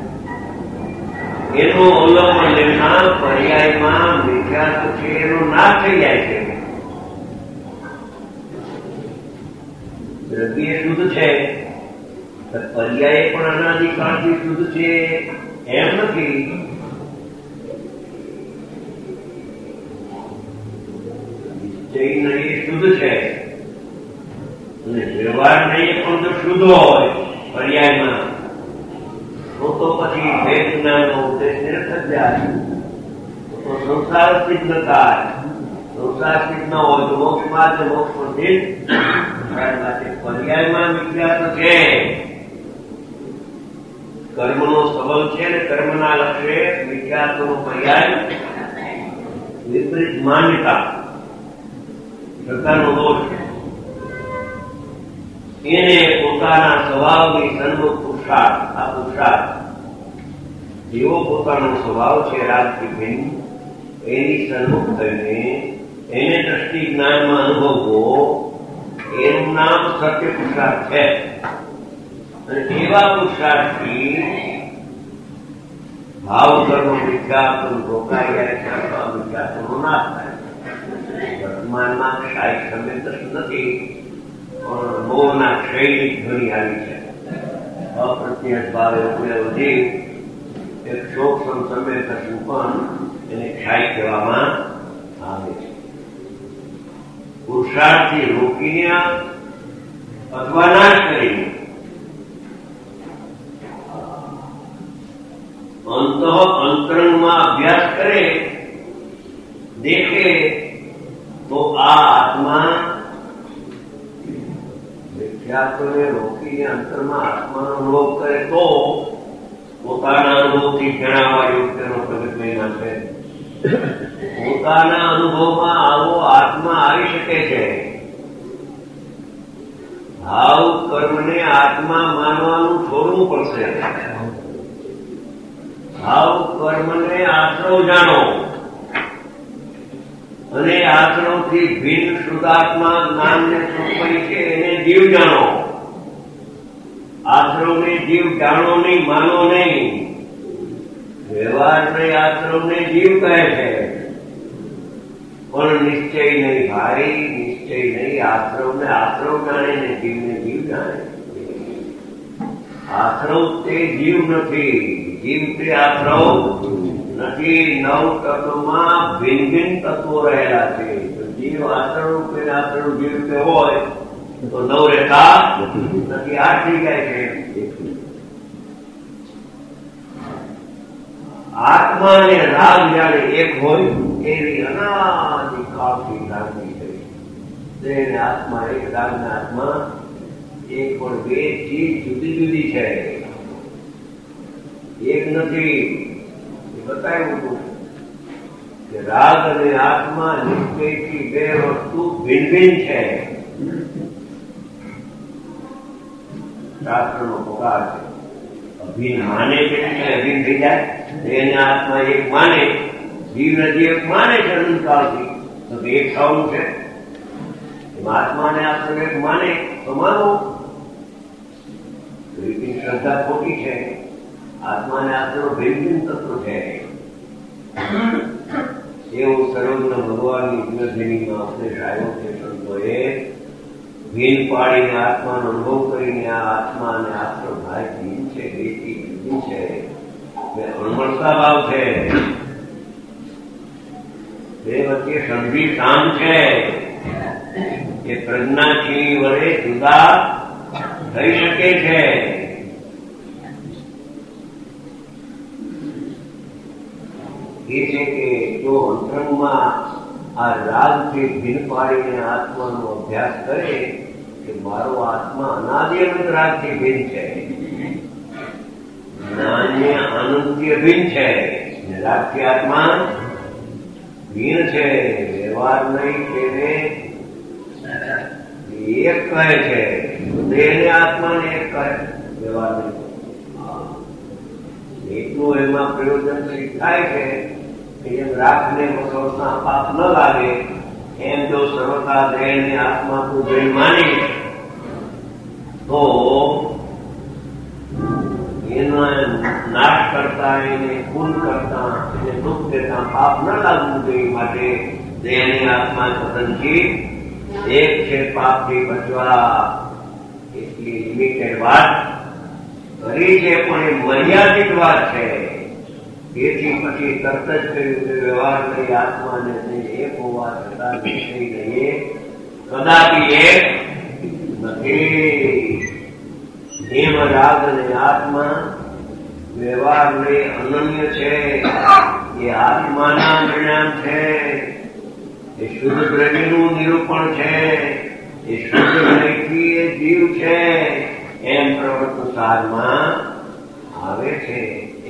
એનું અવલંબન લેતા પર્યાયમાં મિથ્યાત્વ છે એનો નાશ થઈ જાય છે. દ્રવ્ય શુદ્ધ છે, પર્યાય પણ અનાદિકાળથી શુદ્ધ છે એમ નથી. નિશ્ચય નહીં શુદ્ધ છે અને વ્યવહાર નહીં પણ જો શુદ્ધ હોય પર્યાયમાં તો પછી ભેદ જ્ઞાનનો ઉદ્દેશ નિરર્થક જાય. તો સંસાર સ્થિત ન થાય. સંસાર સ્થિત ન હોય તો મોક્ષ માર્ગ, મોક્ષ પણ સ્થિત. પર્યાયમાં મિથ્યાત્વ છે, કર્મનો સબલ છે અને કર્મના લક્ષ્ય મિથ્યાત્વનો પર્યાય વિપરીત માન્યતા પ્રકારનો દોષ છે. એને પોતાના સ્વભાવની સન્મુખ પુરુષાર્થ, આ પુરુષાર્થ જેવો પોતાનો સ્વભાવ છે રાગથી ભિન્ન, એની સન્મુખ થઈને એને દ્રષ્ટિ જ્ઞાનમાં અનુભવવો એનું નામ સત્ય પુરુષાર્થ છે. અને એવા પુરુષાર્થથી ભાવ કર્મ મિથ્યાત્વ રોકાઈ જાય છે અથવા મિથ્યાત્વનો નાશ થાય છે. વર્તમાનમાં ક્ષાય સમ્યક દર્શન નથી પણ મોહના ક્ષયની ધ્વનિ આવી છે. અપ્રત્યક્ષ ભાવે વધી એક શોક સમ્યક દર્શન પણ એને ક્ષાય કહેવામાં આવે છે. પુરુષાર્થથી રોકીને અથવા નાશ કરીને અંતરંગમાં અભ્યાસ કરે, દેખે તો આ આત્મા મિથ્યાત્વને રોકીને અંતરમાં આત્માનો અનુભવ કરે તો પોતાના અનુભવથી જણાવવા યોગ્યનો પ્રગટ મહિમા છે. પોતાના અનુભવમાં આવો આત્મા આવી શકે છે. ભાવ કર્મને આત્મા માનવાનું છોડવું પડશે. ભાવ કર્મને આશ્રવ જાણો અને આશ્રવથી ભિન્ન શુદ્ધાત્મા જ્ઞાનને સુખમય છે એને જીવ જાણો. આશ્રવને જીવ જાણો નહીં, માનો નહીં. વ્યવહારને આશ્રવને જીવ કહે છે, પણ નિશ્ચય નહીં ભાઈ, નિશ્ચય નહીં. આશ્રવને આશ્રવ જાણે ને જીવને જીવ જાણે. આશ્રવ તે જીવ નથી, જીવ તે આશ્રવ નથી. નવ તત્વમાં ભિન્ન ભિન્ન તત્વો રહેલા છે. જીવ આશ્રવ રૂપે આશ્રવ જીવ રૂપે હોય તો નવ રહેતા નથી. આ થઈ જાય છે. આત્મા અને રાગ જયારે એક હોય એવી અનાદિકાળથી લાગણી થઈ. દેહ આત્મા એક, રાગના આત્મા એક, પણ બે ચીજ જુદી જુદી છે, એક નથી. બતાવ્યું હતું કે રાગ અને આત્મા નિશ્ચયથી બે વસ્તુ ભિન્ન ભિન્ન છે. શાસ્ત્રનો પગાર છે. અભિન્ન માને છે, અભિન્ન થઈ જાય. એને આત્મા એક માને, જીવ નથી એક માને છે અનંતકાળથી, તો એક થવાનું છે. આત્માને આત્મા એક માને તો માનો. શ્રદ્ધા ખોટી છે. આત્માને આત્મા ભિન્ન ભિન્ન તત્વ છે. એવું સર્વજ્ઞ ભગવાનની જીવનધીનીમાં ઉપદેશ આવ્યો છે. સંતોએ ભીન પાડીને આત્માનો અનુભવ કરીને આ આત્મા અને આત્મા ભાઈ ભીન છે, બેથી જુદું છે, અણમળતા ભાવ છે, બે વચ્ચે સંધિ કામ છે. એ પ્રજ્ઞાથી વડે જુદા થઈ શકે છે. એ છે કે જો અંતરંગમાં આ રાગથી ભીન પાડીને આત્માનો અભ્યાસ કરે કે મારો આત્મા અનાદિ અનંત રાગથી ભીન છે, જ્ઞાનને આનંદથી અભિન્ન છે, રાગથી આત્મા ભીન છે. વ્યવહાર નહીં તેને એક કહે છે, દેહને આત્માને એક કહે, વ્યવહાર નહીં. એટલું એમાં પ્રયોજન થાય છે કે જેમ રાખને વસવતા પાપ ન લાગે એમ જો સર્વતા દેહને આત્મા તું જઈ માની તો એનો નાશ કરતા, એને ખૂન કરતા, એને દુઃખ દેતા પાપ ન લાગવું જોઈએ. માટે દેહની આત્મા સ્વતંત્રી એક છે. પાપથી બચવા એટલી લિમિટેડ વાત કરી છે, પણ એ મર્યાદિત વાત છે. તેથી પછી તરત જ કહ્યું કે વ્યવહાર કરી આત્માને એક હોવા છતાં નિશ્ચય નહીં, કદાપી એક નથી. એમ રાગ અને આત્મા વ્યવહાર અનન્ય છે. એ આત્માના પરિણામ છે. એ શુદ્ધ દ્રવ્યનું નિરૂપણ છે. એ શુદ્ધ દ્રવ્યથી એ જીવ છે. એમ પ્રવર્તન સારમાં આવે છે.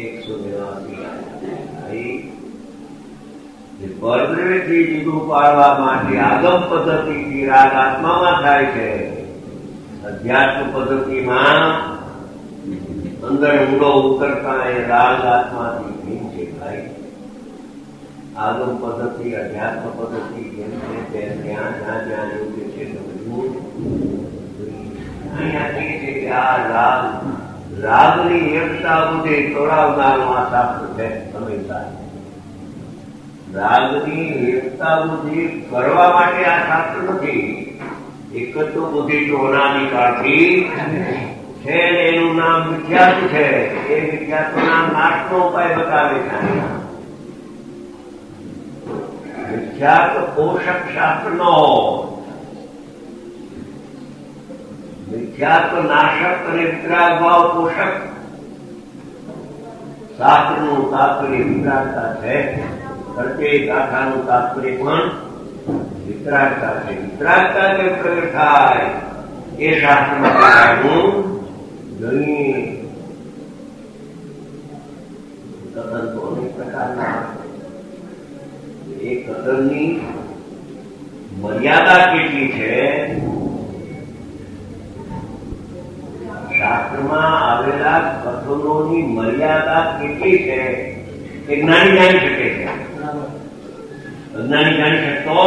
182 પરદ્રવ્યથી જુદું પાડવા માટે આગમ પદ્ધતિથી રાગ આત્મામાં થાય છે. અધ્યાત્મ પદ્ધતિમાં અંદર ઊંડો ઉતરતા એ રાગ આત્માથી ભિન્ન છે. ભાઈ આગમ પદ્ધતિ, અધ્યાત્મ પદ્ધતિ જેમ છે તેમ ત્યાં જ્યાં જ્યાં યોગ્ય છે સમજવું. અહીંયા કહે છે કે આ રાગની એકતા બુદ્ધિ તોડાવનારું આ શાસ્ત્ર છે. સમજદાર રાગની એકતા બુદ્ધિ કરવા માટે આ શાસ્ત્ર નથી. એક જ તો બુદ્ધિ તો અનાદિકાળથી છે. એનું નામ મિથ્યાત્વ છે. એ મિથ્યાત્વ નામ નાશનો ઉપાય બતાવે છે. મિથ્યાત્વ પોષક શાસ્ત્ર નો, મિથ્યાત્વ નાશક અને વિતરાગ ભાવ પોષક શાસ્ત્રનું તાત્પર્ય વિતરાગતા છે. પ્રત્યેક ગાથાનું તાત્પર્ય પણ વિતરાગતા છે. વિતરાગતા જે પ્રગટ થાય એ શાસ્ત્રમાં કહેવાનું નહીં. તદ્દન તો અનેક પ્રકારના વર્તનની મર્યાદા કેટલી છે, શાસ્ત્રમાં આવેલા કથનોની મર્યાદા કેટલી છે એ જ્ઞાની જાણી શકે છે, અજ્ઞાની જાણી શકતો.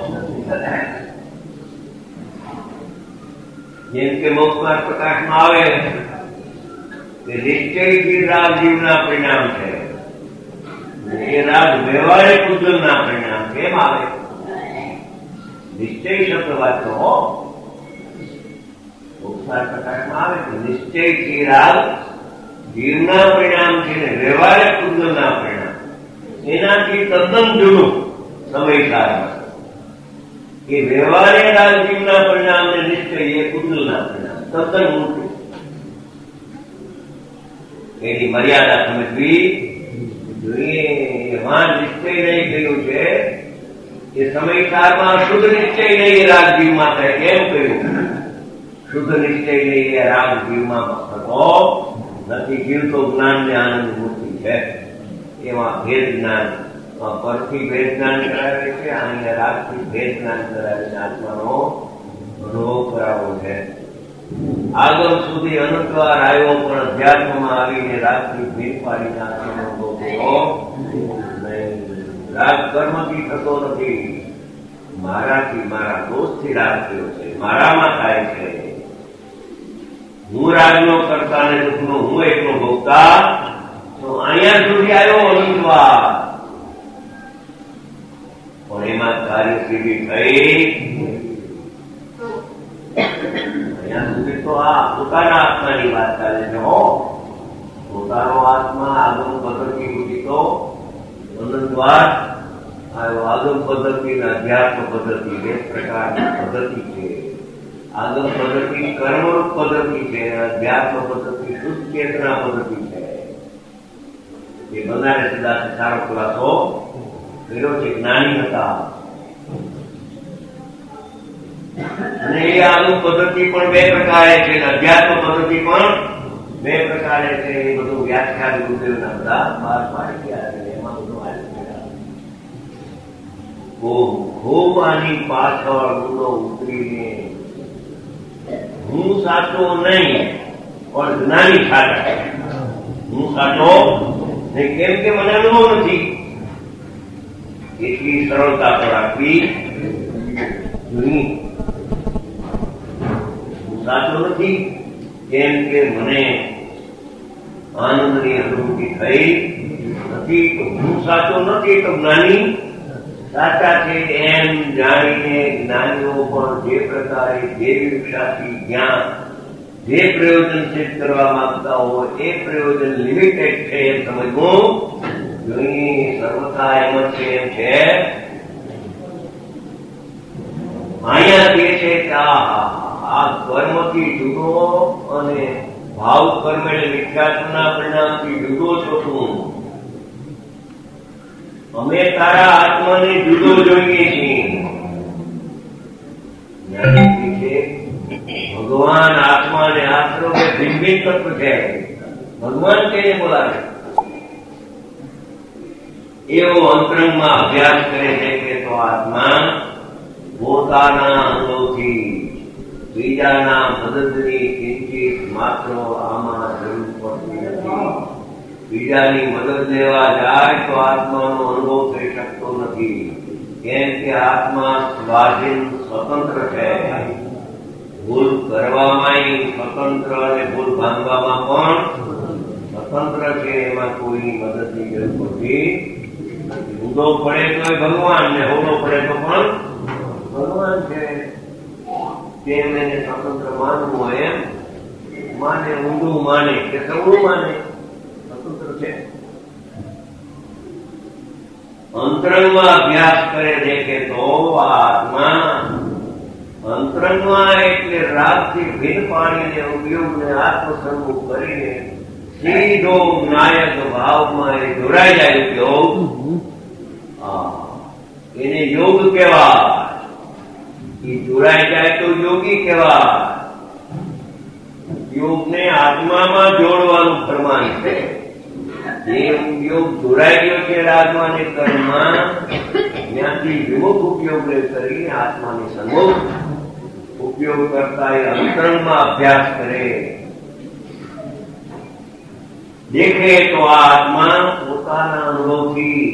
જેમ કે મોક્ષમાર્ગ પ્રકાશમાં આવે કે નિશ્ચયથી રાગ જીવના પરિણામ છે, એ રાગ વ્યવહારિક ઉદ્યોગના પરિણામ કેમ આવે? નિશ્ચય શબ્દ વાંચો. મોક્ષમાર્ગ પ્રકાશમાં આવે કે નિશ્ચયથી રાગ જીવના પરિણામ છે ને વ્યવહારિક ઉદ્યોગના પરિણામ એનાથી તદ્દન જુદું સમયસારમાં. એ વ્યવહારિક રાગ જીવના પરિણામ ને નિશ્ચય એ ઉદ્યોગના પરિણામ તદ્દન મોટું. એની મર્યાદા સમજવી જોઈએ. એમાં નિશ્ચય નહીં કહ્યું છે એ સમયસારમાં શુદ્ધ નિશ્ચય નહીં રાગ જીવમાં થાય. કેમ કહ્યું? શુદ્ધ નિશ્ચય નહીં એ રાગ જીવમાં થતો નથી. જીવ તો જ્ઞાન ને આનંદ મૂર્તિ છે, એમાં ભેદ જ્ઞાન પરથી ભેદ જ્ઞાન કરાવે છે, અહીંયા રાગથી ભેદ જ્ઞાન કરાવે છે. આત્માનો અનુભવ કરાવવો છે. આગળ સુધી અનંતવાર આવ્યો પણ અધ્યાત્મમાં આવીને રાગથી ભેદ પાડીને આત્માનો અનુભવ થયો નહીં. રાગ કર્મથી થતો નથી, મારાથી, મારા દોષથી રાગ થયો છે, મારામાં થાય છે. હું રાજનો કરતા ને દુઃખનો હું એકલો ભોગતા, તો અહીંયા સુધી આવ્યો અનંતવાર પણ એમાં કાર્ય સિદ્ધિ થઈ. અહીંયા સુધી તો આ પોતાના આત્માની વાત ચાલે છે. પોતાનો આત્મા આગમ પદ્ધતિ સુધી તો અનંતવાર આવ્યો. આગમ પદ્ધતિ અને અધ્યાત્મ પદ્ધતિ બે પ્રકારની પદ્ધતિ છે. આગમ પદ્ધતિ કર્મરૂપ પદ્ધતિ છે, અધ્યાત્મ પદ્ધતિ શુદ્ધ ચેતના પદ્ધતિ છે. એ બધાને સીધા સારો ખુલાસો કર્યો છે. જ્ઞાની હતા અને એ આગમ પદ્ધતિ પણ બે પ્રકારે છે, અધ્યાત્મ પદ્ધતિ પણ બે પ્રકારે છે. એ બધું વ્યાખ્યા ગુરુદેવના બધા બહાર પાડી ગયા છે. એમાં બધું ખૂબ આની પાછળ ઊંડો ઉતરીને હું સાચો નહીં પણ જ્ઞાની સાચા. હું સાચો નહીં કેમ કે મને અનુભવ નથી, એટલી સરળતા પર રાખવી જોઈએ. હું સાચો નથી કેમ કે મને આનંદની અનુભૂતિ થઈ નથી, તો હું સાચો નથી તો જ્ઞાની સાચા છે એમ જાણીને જ્ઞાનીઓ પણ જે પ્રકારે જે વિક્ષાથી જ્ઞાન જે પ્રયોજન સિદ્ધ કરવા માંગતા હોય એ પ્રયોજન લિમિટેડ છે એમ સમજવું જોઈએ. સર્વથા એમ જ છે એમ છે. અહીંયા કહે છે કે આ કર્મથી જુદો અને ભાવ કર્મ એટલે મિથ્યાત્વના પરિણામથી જુદો છો તું. અમે તારા આત્માને જુદો જોઈએ છીએ. ભગવાન આત્માને આશ્રમે ભિન્ન ભિન્ન તત્વ છે. ભગવાન તેને બોલાવે એવો અંતરંગમાં અભ્યાસ કરે છે કે તો આત્મા પોતાના અંગોથી બીજાના મદદની કિંચિત માત્ર આમાં જરૂર પડતી નથી. બીજાની મદદ લેવા જાય તો આત્માનો અનુભવ થઈ શકતો નથી. કેમ કે આત્મા સ્વાધીન સ્વતંત્ર છે. ભૂલ કરવામાં સ્વતંત્ર અને ભૂલ ભાંગવામાં પણ સ્વતંત્ર છે. એમાં કોઈની મદદની જરૂર પડતી નથી. ઊંધો પડે તો ભગવાન ને હોલો પડે તો પણ ભગવાન છે. તેમ એને સ્વતંત્ર માનવું હોય એમ માને, ઊંધું માને કે સવળું માને, સ્વતંત્ર છે. અંતરંગમાં અભ્યાસ કરે દેખે તો આત્મા અંતરંગમાં એટલે રાગથી ભિન્ન પાડીને ઉપયોગને આત્મસન્મુખ કરીને સીધો નાયક ભાવમાં એ જોડાઈ જાય. યોગ એને યોગ કહેવાય. એ જોડાઈ જાય તો યોગી કહેવાય. યોગને આત્મામાં જોડવાનું ફરમાન છે. જે યોગ જોડાઈ ગયો છે રાગમાં ને કર્મમાં, ત્યાંથી વિમુખ ઉપયોગને કરી આત્માની સન્મુખ ઉપયોગ કરતા એ અંતરંગમાં અભ્યાસ કરે. દેખે તો આ આત્મા પોતાના અનુભવથી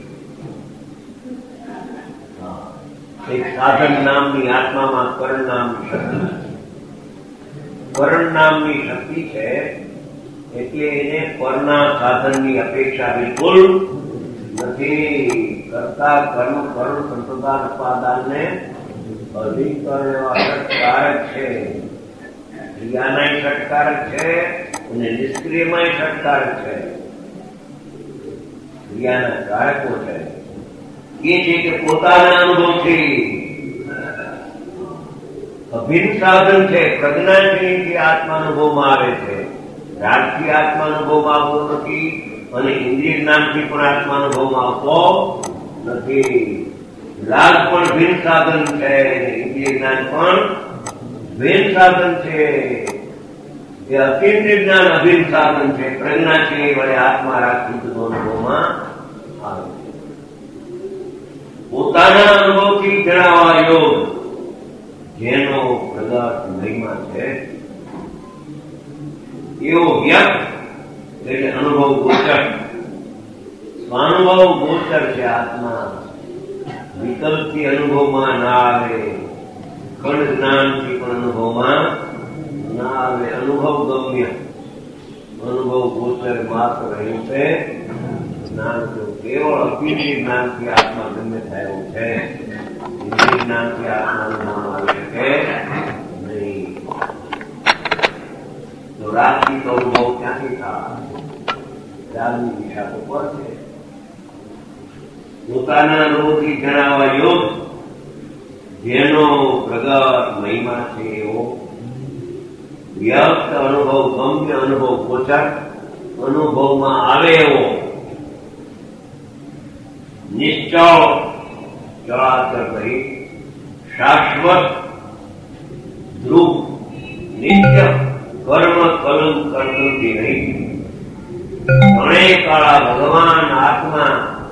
એક સાધન નામની આત્મામાં કરણ નામની શક્તિ, કરણ નામની શક્તિ છે. એટલે એને પરના સાધનની અપેક્ષા બિલકુલ નથી. કરતા કર્મ કરણ સંપ્રદાન ઉપાદાનને અધિકરણ એવા ષટકારક છે. ક્રિયાના ષટકારક છે અને નિષ્ક્રિયમાં ષટકારક છે. ક્રિયાના કારકો છે એ છે કે પોતાના અનુભવથી અભિન્ન સાધન છે. પ્રજ્ઞાથી આત્માનુભવમાં આવે છે. રાગથી આત્માનુભવમાં આવતો નથી અને ઇન્દ્રિય જ્ઞાનથી પણ આત્માનુભવમાં આવતો નથી. રાગ પણ ભિન્ન સાધન છે, ઇન્દ્રિય જ્ઞાન પણ ભિન્ન સાધન છે. એ અતિન્દ્રિય જ્ઞાન અભિન્ન સાધન છે. પ્રજ્ઞા છે વડે આત્મા રાગથી અનુભવમાં આવે છે. પોતાના અનુભવથી જણાવવા યોગ જેનો પ્રગટ મહિમા છે એવો વ્યક્ત એટલે અનુભવ ગોચર. સ્વાનુભવ ગોચર છે આત્મા. વિકલ્પથી અનુભવમાં ના આવે, ખંડ જ્ઞાનથી પણ અનુભવમાં ના આવે. અનુભવ ગમ્ય, અનુભવ ગોચર માત્ર રહ્યું છે જ્ઞાન. કેવળ અપીન્દ્રિય જ્ઞાનથી આત્મા ગમ્ય થયો છે. ઇન્દ્રિય જ્ઞાનથી આત્મા અનુભવમાં આવી શકે નહીં. તો રાગથી તો અનુભવ ક્યાંથી થાય? રાગની દિશા તો પર છે. પોતાના અનુભવથી જણાવવા યોગ જેનો પ્રગટ મહિમા છે એવો વ્યક્ત અનુભવ ગમ્ય, અનુભવ ગોચર, અનુભવમાં આવે એવો નિશ્ચળ ચળાચર રહી શાશ્વત ધ્રુવ નિત્ય કર્મ કલંક કરતી રહી ઘણે કાળા ભગવાન આત્મા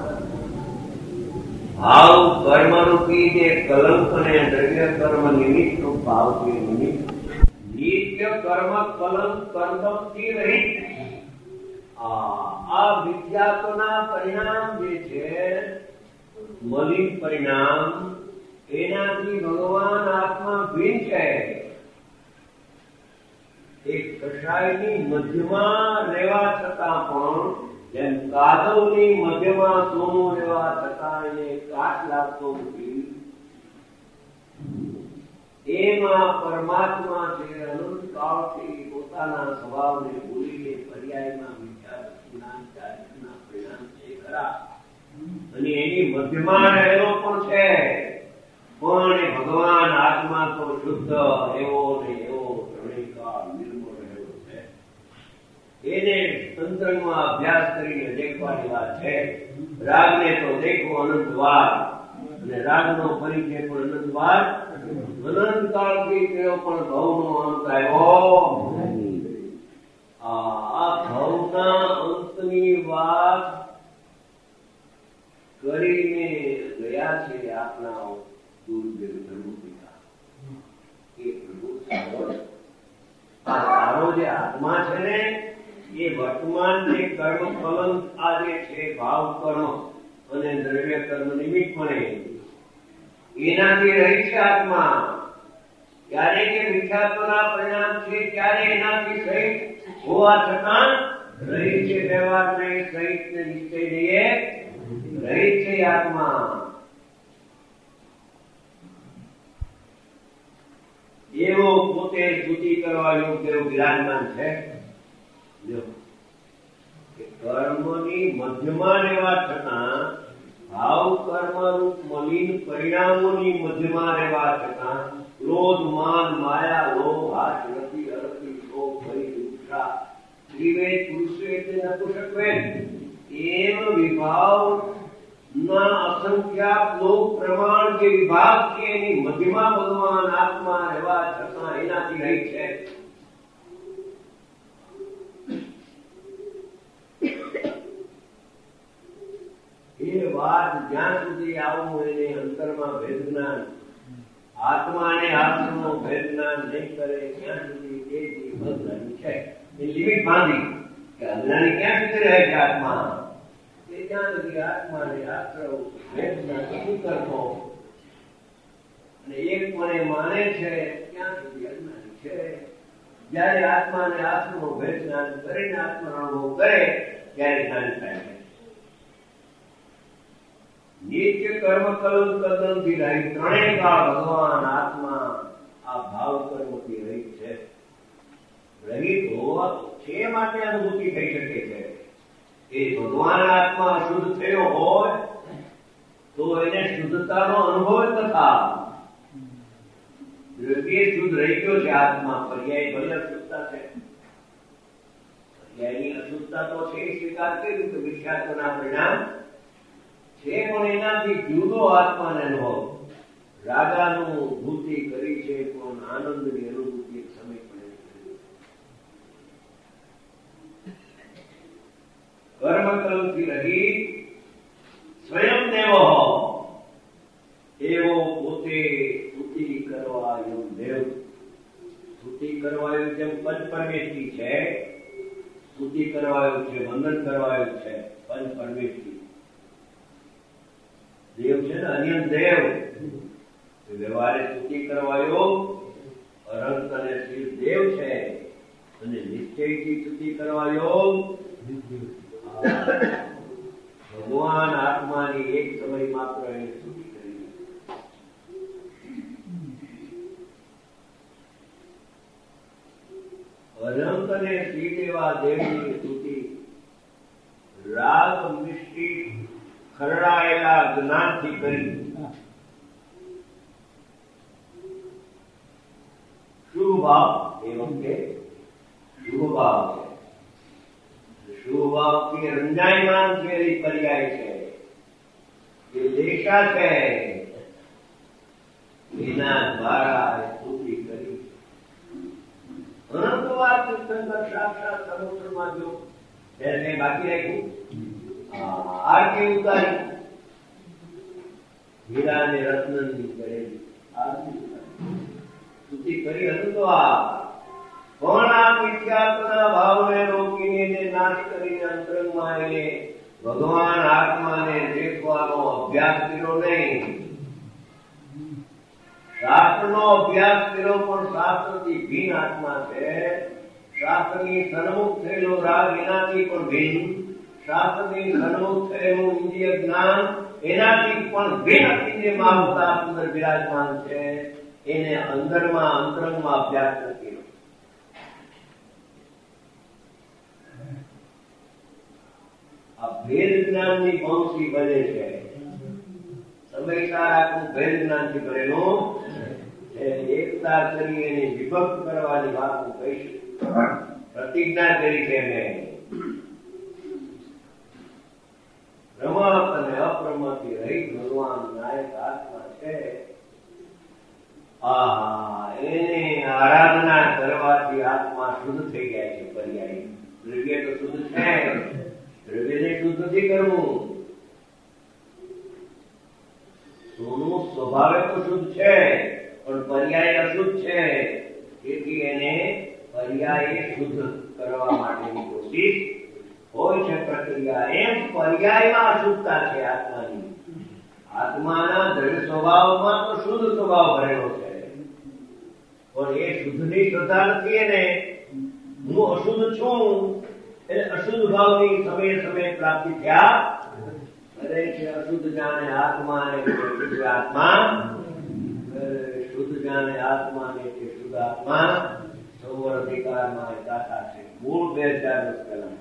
ભાવ કર્મરૂપી જે કલંક અને દ્રવ્ય કર્મ નિમિત્ત નું ભાવ છે નિમિત્ત નિત્ય કર્મ કલંક કરતી રહી આ વિદ્યાત્મના પરિણામ જે છે મલિન પરિણામ એનાથી ભગવાન આત્મા ભિન્ન છે. એક કષાયની મધ્યમાં રહેવા છતાં પણ જેમ કાદવની મધ્યમાં સોનું રહેવા છતાં એને કાટ લાગતો નથી એમાં પરમાત્મા છે અનંત કાળથી પોતાના સ્વભાવને ભૂલીને પર્યાયમાં વિદ્યાના પરિણામ છે ખરા અને એની મધ્યમાં રહેલો પણ છે. પણ એ ભગવાન આત્મા તો શુદ્ધ એવો ને એવો ત્રણેયકાળ નિર્મળ રહેલો છે. એને તંત્રમાં અભ્યાસ કરીને દેખવાની વાત છે. રાગને તો દેખો અનંતવાર અને રાગનો પરિચય પણ અનંતવાર. અનંત કાળથી તેઓ પણ ભવનો અંત આવ્યો. આ ભવના અંતની વાત કરીને ગયા છે આપણા ગુરુદેવ ધર્મપિતા. એ પ્રભુ તારો જે આત્મા છે ને એ વર્તમાન જે કર્મ કલંક આ જે છે ભાવ કર્મ અને દ્રવ્ય કર્મ નિમિત્તપણે એનાથી રહી છે આત્મા. ત્યારે કે મિથ્યાત્વના પરિણામ છે ત્યારે એનાથી સહિત હોવા છતાં રહી છે. વ્યવહાર નહીં સહિત ને નિશ્ચય નહીં રહી છે આત્મા. એવો પોતે સ્તુતિ કરવા યોગ્ય વિરાજમાન છે. કર્મની મધ્યમાં રહેવા છતાં ભાવ કર્મરૂપ મલિન પરિણામોની મધ્યમાં રહેવા છતાં ક્રોધ માન માયા લોભ હાથ રતિ અરતિ શોક ભય દુઃખા ત્રિવેદ પુરુષવેદ નપુષકવેદ એમ વિભાવ ના અસંખ્યાત લોક પ્રમાણ જે વિભાગ છે એની મધ્યમાં ભગવાન આત્મા રહેવા છતાં એનાથી રહી છે. એ એ વાત જ્યાં સુધી આવું એને અંતરમાં ભેદ જ્ઞાન, આત્માને આત્માનો ભેદ જ્ઞાન નહીં કરે ત્યાં સુધી એ જીવ અજ્ઞાની છે. એ લિમિટ બાંધી કે અજ્ઞાની ક્યાં સુધી રહે છે આત્મા, એ ત્યાં સુધી આત્માને આશ્રવ ભેદ જ્ઞાન નથી કરતો અને એક મને માને છે ત્યાં સુધી અજ્ઞાની છે. જયારે આત્માને આત્માનો ભેદ જ્ઞાન કરીને આત્માનો અનુભવ કરે ત્યારે જ્ઞાન થાય છે. નિત્ય કર્મ કલમ કદમથી રહી ત્રણેય કાળ ભગવાન આત્મા આ ભાવ કર્મથી રહિત છે. રહિત હોવા છે માટે અનુભૂતિ થઈ શકે છે. એ ભગવાન આત્મા શુદ્ધ થયો હોય તો એને શુદ્ધતાનો અનુભવ જ થતા. દ્રવ્ય શુદ્ધ રહી ગયો છે આત્મા, પર્યાય ભલે અશુદ્ધતા છે, પર્યાયની અશુદ્ધતા તો છે સ્વીકાર કર્યું કે વિષયાત્મના પરિણામ છે, પણ એનાથી જુદો આત્માને અનુભવ. રાગાનું ભૂતિ કરી છે પણ આનંદની અનુભૂતિ એક સમય પડે. કર્મ કલમથી રહી સ્વયં દેવો એવો પોતે સ્તુતિ કરવાયો દેવ. સ્તુતિ કરવાયો જેમ પંચ પરમેશ્વરી છે, સ્તુતિ કરવાયો છે, વંદન કરવાયો છે પંચ પરમેશ્વરી દેવ છે ને, અન્ય દેવ. વ્યવહારે સ્તુતિ કરવાયો અનંત અને શિવ દેવ છે અને નિશ્ચયથી સ્તુતિ કરવાયો ભગવાન આત્માની એક સમય માત્ર એને સ્તુતિ કરી. અનંત અને શિવ એવા દેવની સ્તુતિ રાગ મિષ્ટી ખરડાયેલા જ્ઞાનથી કરી. શુભ ભાવ એ વખતે શુભ ભાવ છે. શુભ ભાવથી રંજાયમાન થયેલી પર્યાય છે, એ લેશા છે, એના દ્વારા સ્તુતિ કરી. અનંત વાર તીર્થંકર સાક્ષાત સમુદ્રમાં જો એને બાકી રાખ્યું, આરતી ઉતારી, હીરા ને રત્નની કરેલી આરતી ઉતારી, સ્તુતિ કરી. હતું તો આ પણ આ મિથ્યાત્વના ભાવને રોકીને એને નાશ કરીને અંતરંગમાં એને ભગવાન આત્માને દેખવાનો અભ્યાસ કર્યો નહીં. શાસ્ત્રનો અભ્યાસ કર્યો પણ શાસ્ત્રથી ભિન્ન આત્મા છે. શાસ્ત્રની સન્મુખ થયેલો રાગ એનાથી પણ ભિન્ન, શાસ્ત્રની સન્મુખ થયેલું ઇન્દ્રિય જ્ઞાન એનાથી પણ ભિન્ન ઇન્દ્રિયમાં આવતા અંદર બિરાજમાન છે. એને અંદરમાં અંતરંગમાં અભ્યાસ નથી. આ ભેદ જ્ઞાનની પંક્તિ બને છે. સમયસાર આખું ભેદ જ્ઞાનથી ભરેલું છે. એકતા કરી એને વિભક્ત કરવાની વાત હું કહીશ. પ્રતિજ્ઞા કરી છે મેં, રમત અને અપ્રમથી રહી ભગવાન નાયક આત્મા છે. એને આરાધના કરવાથી આત્મા શુદ્ધ થઈ જાય છે. પર્યાય દ્રવ્ય તો શુદ્ધ છે, દ્રવ્યને શુદ્ધ નથી કરવું. સોનું સ્વભાવે તો શુદ્ધ છે પણ પર્યાય અશુદ્ધ છે. તેથી એને પર્યાય શુદ્ધ કરવા માટેની કોશિશ હોય છે, પ્રક્રિયા. એમ પર્યાયમાં અશુદ્ધતા છે આત્માની. આત્માના દ્રવ્ય સ્વભાવમાં તો શુદ્ધ સ્વભાવ ભરેલો છે, પણ એ શુદ્ધની શ્રદ્ધા નથી. એને હું અશુદ્ધ છું એટલે અશુદ્ધ ભાવની સમયે સમયે પ્રાપ્તિ થયા કરે છે. અશુદ્ધ જાણે આત્મા ને શુદ્ધ આત્મા, શુદ્ધ જાણે આત્મા ને શુદ્ધ આત્મા સૌર અધિકારમાં દાતા છે. મૂળ 2010 કલમ.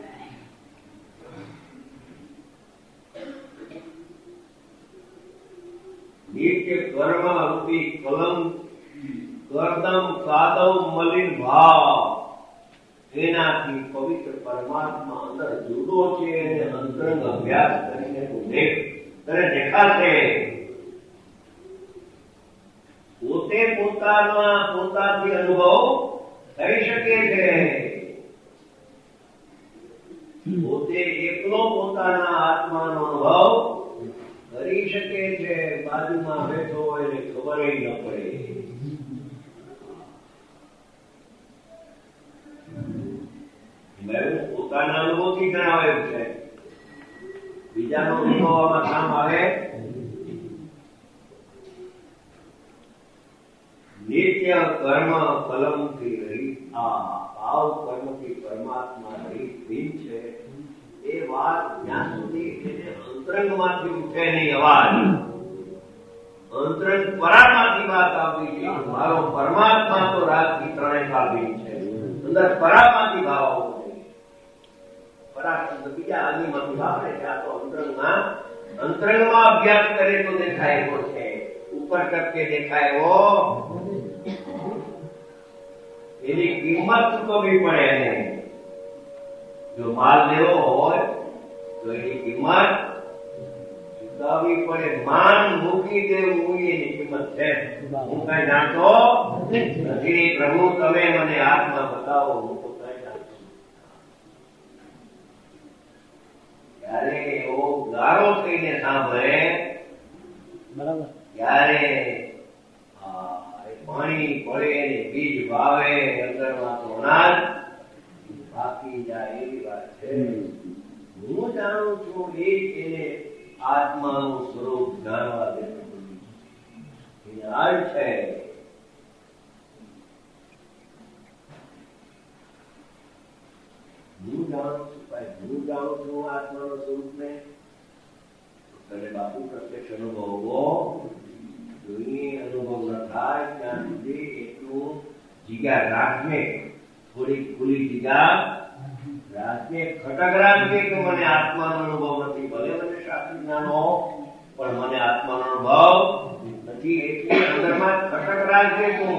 નિત્ય કર્મ રૂપી કલમ કરદમ કાદવ મલિન ભાવ એનાથી પવિત્ર પરમાત્મા અંદર જુદો છે અને અંતરંગ અભ્યાસ કરીને દેખાશે. પોતે પોતાથી અનુભવ થઈ શકે છે. પોતે એકલો પોતાના આત્માનો અનુભવ શકે છે, બાજુમાં બેઠો હોય ને ખબર ન પડે. પોતાના અનુભવથી જણાવેલું છે, બીજાનો અનુભવ આમાં કામ આવે. નિત્ય કર્મ કલમથી રહિત, ભાવ કર્મથી પરમાત્મા રહિત છે. એ વાત જ્યાં સુધી એને અંતરંગમાંથી ઉઠે નહીં, અવાજ અંતરંગ પરામાંથી વાત આવતી છે. મારો પરમાત્મા તો રાતથી ત્રણેય કાબિલ છે. અંદર પરામાંથી ભાવ આવતો પરા શબ્દ બીજા આદિમાંથી વાપરે છે. આ તો અંતરંગમાં અભ્યાસ કરે તો દેખાય એવો છે. ઉપર ટપકે દેખાય એવો, એની કિંમત ચૂકવવી પડે. એને જો માલ લેવો હોય તો એની કિંમત ચૂકવવી પડે. માન મૂકી દેવું એની કિંમત છે. હું કઈ જાણતો નથી, પ્રભુ તમે મને આત્મા બતાવો, હું તો કઈ જાણતો. ત્યારે એવો ગારો થઈને સાંભળે, બરાબર, ત્યારે પાણી પડે ને બીજ વાવે, અંદરમાં તો અનાજ બાકી જાય એવી વાત છે. હું જાણું છું એ એને આત્માનું સ્વરૂપ જાણવા દેતું છે. હું જાણું છું આત્માનું સ્વરૂપ ને. તને બાપુ પ્રત્યક્ષ અનુભવવો જોઈએ. અનુભવ ન થાય ત્યાં સુધી એટલું જીગા રાખને, થોડી ખુલ્લી જીગા રાખને, ખટક રાખને કે મને આત્માનો અનુભવ નથી. ભલે મને શાસ્ત્રી જ્ઞાન હો, પણ મને આત્માનો અનુભવ નથી. એટલે અંદરમાં ખટક રાખજે. તું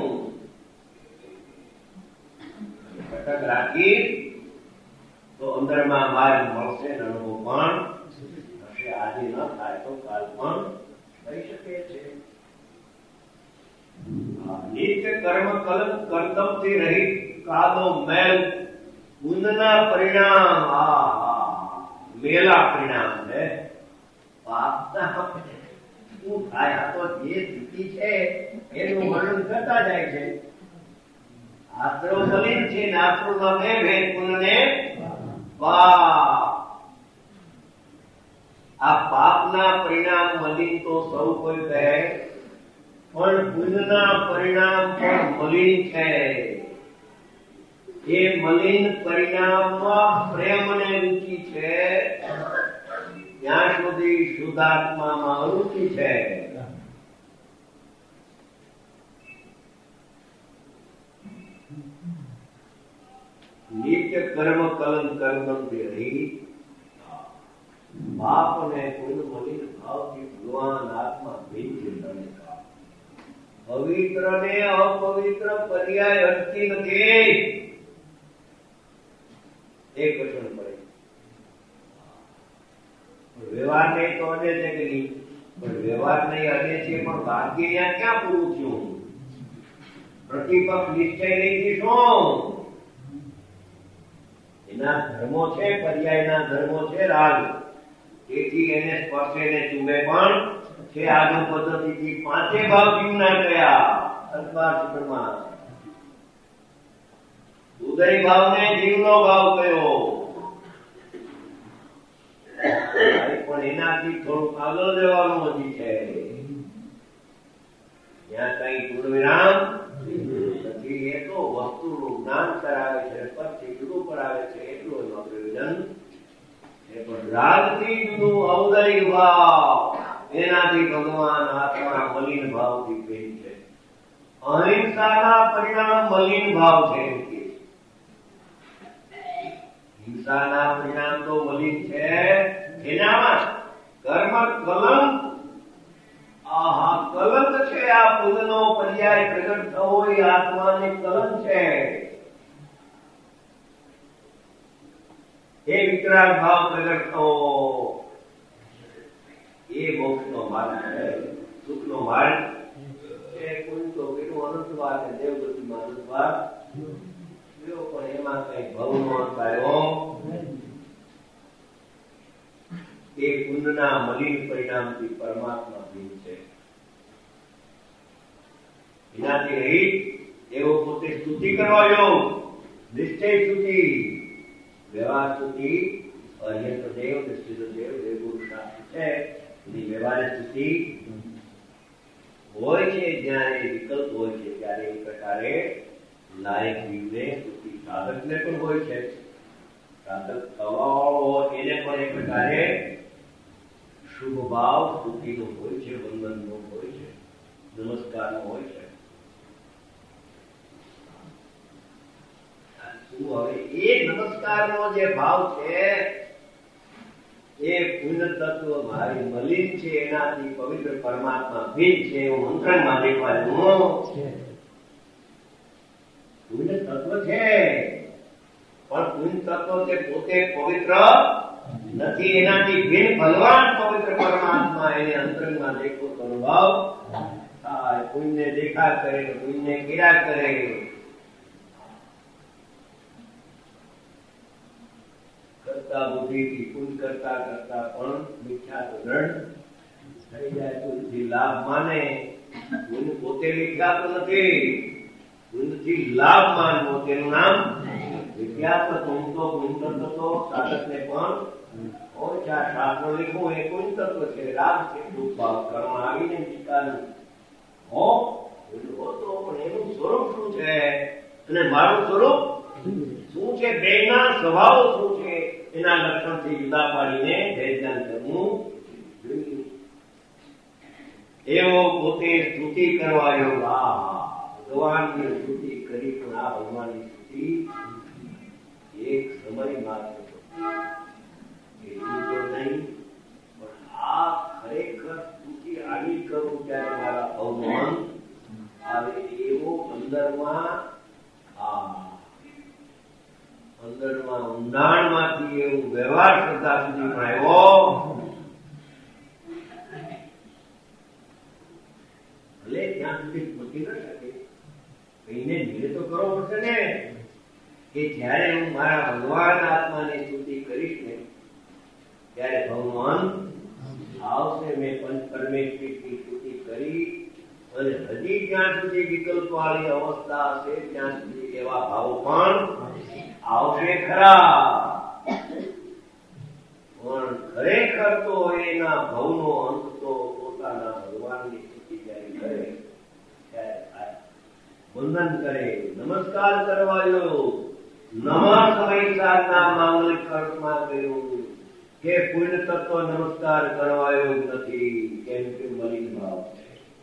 ખટક રાખી તો અંદરમાં માર્ગ મળશે, અનુભવ પણ થશે. આજે ન થાય તો કાલ પણ થઈ શકે છે. નિત્ય કર્મ કલંક કર્તવ્યથી રહિત, કાદો મેલ પુણ્યના પરિણામ. મેલા પરિણામ છે. પાપના શું થાય? આ તો જે સ્થિતિ છે એનું વર્ણન કરતા જાય છે. આશ્રવ મલિન છે ને આશ્રવમાં બે ભેદ, પુણ્ય ને પાપ. આ પાપના પરિણામ મલિન તો સૌ કોઈ કહે, પણ પુણ્યના પરિણામ પણ મલિન છે. એ મલિન પરિણામમાં પ્રેમ અને રુચિ છે. ત્યાં સુધી શુદ્ધાત્મામાં અરુચિ છે. નિત્ય કર્મ કલંક કર્મથી રહિત, પાપ અને પુણ્ય મલિન ભાવથી ભગવાન આત્મા ભેદ છે. પવિત્ર ને અપવિત્ર પર્યાય અટકી નથી. એક કઠણ પડે. વ્યવહાર નહીં તો અડે છે કે નહીં? પણ વ્યવહાર નહીં અડે છે, પણ ભાગ્ય ત્યાં ક્યાં પૂરું થયું? પ્રતિપક્ષ નિશ્ચય નહીં શું? એના ધર્મો છે, પર્યાયના ધર્મો છે રાગ. તેથી એને સ્પર્શે ને ચૂમે પણ છે. આગળ પદ્ધતિથી પાંચે ભાવ જીવના કયા અથવા સૂત્રમાં ઉદય ભાવને જીવનો ભાવ કયો. પણ એનાથી થોડું આગળ જવાનું હજી છે. ત્યાં કઈ પૂર્ણવિરામ નથી. એ તો વસ્તુનું જ્ઞાન કરાવે છે, પછી જુદું કરાવે છે, એટલું એમાં પ્રયોજન છે. પણ રાગથી જુદું અવદય ભાવ, એનાથી ભગવાન આત્મા મલિન ભાવથી ભેદ છે. અહિંસાના પરિણામ મલિન ભાવ છે. હિંસાના પરિણામ તો મલિન છે. એનામાં કર્મ કલંક, કલંક છે. આ પુણ્યનો પર્યાય પ્રગટ થવો એ આત્માને કલંક છે. એ વિકરાળ ભાવ પ્રગટ થવો એ મોક્ષનો માર્ગ છે, સુખનો માર્ગ છે. કોઈ તો એનું અનંતવાર ને દેવગતિમાં અનંતવાર, પણ એમાં કઈ ભવનો અંત આવ્યો એ પુણ્યના મલિન પરિણામથી પરમાત્મા ભીન છે. એનાથી રહિત એવો પોતે સ્તુતિ કરવા યોગ, નિશ્ચય સ્તુતિ, વ્યવહાર સ્તુતિ, અર્યંત દેવ, નિશ્ચિત દેવ, દેવગુરુ શાસ્ત્ર છે. એની વ્યવહાર સ્તુતિ હોય છે જ્યાં એ વિકલ્પ હોય છે ત્યારે એ પ્રકારે લાયક જીવને સ્તુતિ, સાધકને પણ હોય છે. સાધક થવાવાળો એને પણ એ પ્રકારે શુભ ભાવ સ્તુતિનો હોય છે, વંદનનો હોય છે, નમસ્કારનો હોય છે. હવે એ નમસ્કારનો જે ભાવ છે એ પુણ્ય તત્વ મારી મલિન છે એનાથી પવિત્ર પરમાત્મા ભીન છે એવું મંત્રમાં દેખાયું છે. પુણ્ય તત્વ છે પણ પુણ્ય તત્વ તે પોતે પવિત્ર નથી, એનાથી ભીન ભગવાન પવિત્ર પરમાત્મા એને અંતરમાં દેખો તો અનુભવ થાય. પુણ્ય દેખા કરે, પુણ્ય કર્યા કરે. કરતા બુદ્ધિથી પુણ્ય કરતા કરતા પણ મિથ્યા તો દ્રઢ થઈ જાય. પુણ્યથી લાભ માને, પુણ્ય પોતે મિથ્યા તો નથી, પુણ્યથી લાભ માનવો તેનું નામ મિથ્યા. તો પુણ્ય તત્વ સાધકને પણ હોય છે. આ શાસ્ત્ર લીખવું એ પુણ્ય તત્વ છે, લાભ છે. ભાવ કર્મ આવીને નિકાલવું હો તો પણ એનું સ્વરૂપ શું છે અને મારું સ્વરૂપ શું છે, બેના સ્વભાવ શું છે, એના લક્ષણથી જુદા પાડીને ધ્યાન કરવું જોઈએ. એવો પોતે સ્તુતિ કરવા યોગ. ભગવાનની સ્તુતિ કરી પણ આ ભગવાનની સ્તુતિ એક સમય માત્ર એટલું તો નહીં, પણ આ ખરેખર સ્તુતિ આવી કરું ત્યારે મારા ભગવાન આવે એવો અંદરમાં ઊંડાણમાંથી એવું વ્યવહાર કરતા સુધી પણ આવ્યો. ભલે ત્યાં સુધી પહોંચી ન શકે, એને ધીરે તો કરવો પડશે ને કે જયારે હું મારા ભગવાન આત્માની સ્તુતિ કરીશ ને ત્યારે ભગવાન આવશે. મેં પંચ પરમેશ્વરની સ્તુતિ કરી અને હજી જ્યાં સુધી વિકલ્પ વાળી અવસ્થા હશે ત્યાં સુધી એવા ભાવ પણ આવશે ખરા. પણ ખરેખર તો એના ભવનો અંત તો પોતાના ભગવાનની સ્તુતિ જયારે કરે ત્યારે થાય. વંદન કરે, નમસ્કાર કરવાયો. નમઃ સમયસારના માંગલિક અર્થમાં કહ્યું કે પુણ્ય તત્વ નમસ્કાર કરવાયો નથી, કેમ કે મલિન ભાવ છે.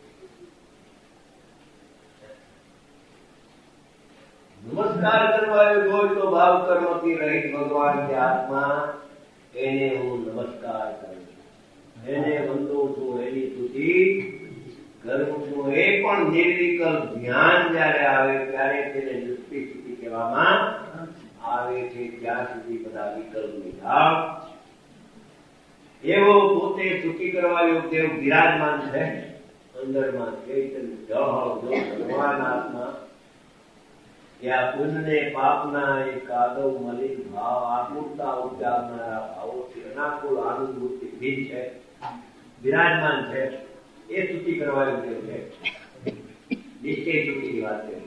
નમસ્કાર કરવાયો હોય તો ભાવ કર્મથી રહિત ભગવાન કે આત્મા, એને હું નમસ્કાર કરું છું, એને વંદું છું, એની સ્તુતિ કરું છું. એ પણ નિર્વિકલ્પ ધ્યાન જયારે આવે ત્યારે તેને દૃષ્ટિ સ્તુતિ કહેવામાં આવે છે. ત્યાં સુધી બધા વિકલ્પ નિભાવ. એવો પોતે સ્તુતિ કરવા યોગ્ય બિરાજમાન છે અંદરમાં ચૈતન્ય ભગવાન આત્મા. આ પુણ્ય પાપના એ કાદવ મલિન ભાવ આકુરતા ઉપજાવનારા ભાવોથી અનાકુળ આનંદ મૂર્તિ ભીન છે, બિરાજમાન છે. એ સ્તુતિ કરવા યોગ્ય છે. નિશ્ચય સ્તુતિની વાત કરી.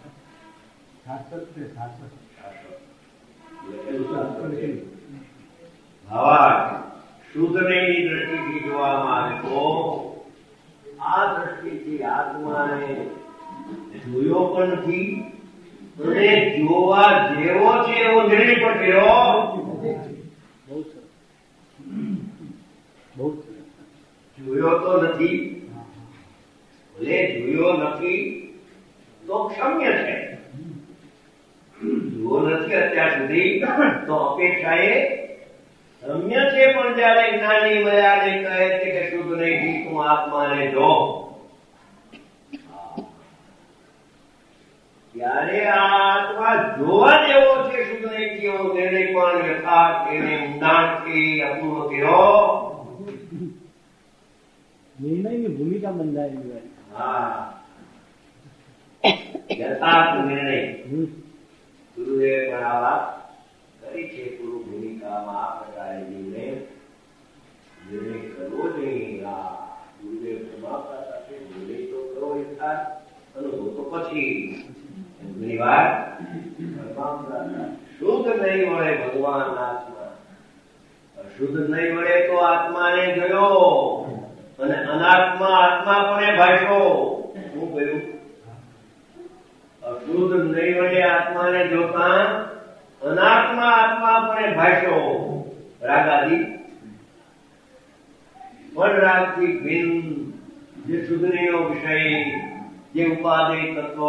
શુદ્ધની દ્રષ્ટિથી જોવામાં આવે તો આ દ્રષ્ટિથી આત્માને જોયો પણ નથી અને જોવા જેવો છે એવો નિર્ણય પણ કર્યો. જોયો તો નથી, ભલે જોયો નથી તો ક્ષમ્ય છે. જોયો નથી અત્યાર સુધી તો અપેક્ષાએ ક્ષમ્ય છે. પણ જયારે જ્ઞાની મયાને કહે છે કે શુદ્ધ નહીં તું આત્માને જો, ત્યારે આ આત્મા જોવા જેવો છે. શુદ્ધ નહીં થયો તેને પણ યથાર્થ એને ઊંડાણથી અપૂર્વ કર્યો. નિર્ણયની ભૂમિકા બંધાયેલી હોય. હા, યથાર્થ નિર્ણય. ગુરુદેવે પણ આ વાત કરી છે. પૂર્વ ભૂમિકામાં આ પ્રકારે નિર્ણય નિર્ણય કરવો જ નહીં. આ ગુરુદેવ ભમાવતા સાથે નિર્ણય તો કરવો યથાર્થ, અનુભવ તો પછી. ઘણી વાર શુદ્ધ નહીં વળે ભગવાન આત્મા, અશુદ્ધ નહીં વળે તો આત્માને જોયો અને અનાત્મા આત્મા પણ ભાષ્યો. શું કહ્યું? અશુદ્ધ નહીં વળે આત્માને જોતા અનાત્મા આત્મા પણ ભાષ્યો. રાગાદી પણ રાગથી ભિન્ન જે શુદ્ધનીનો વિષય, જે ઉપાદેય તત્વ,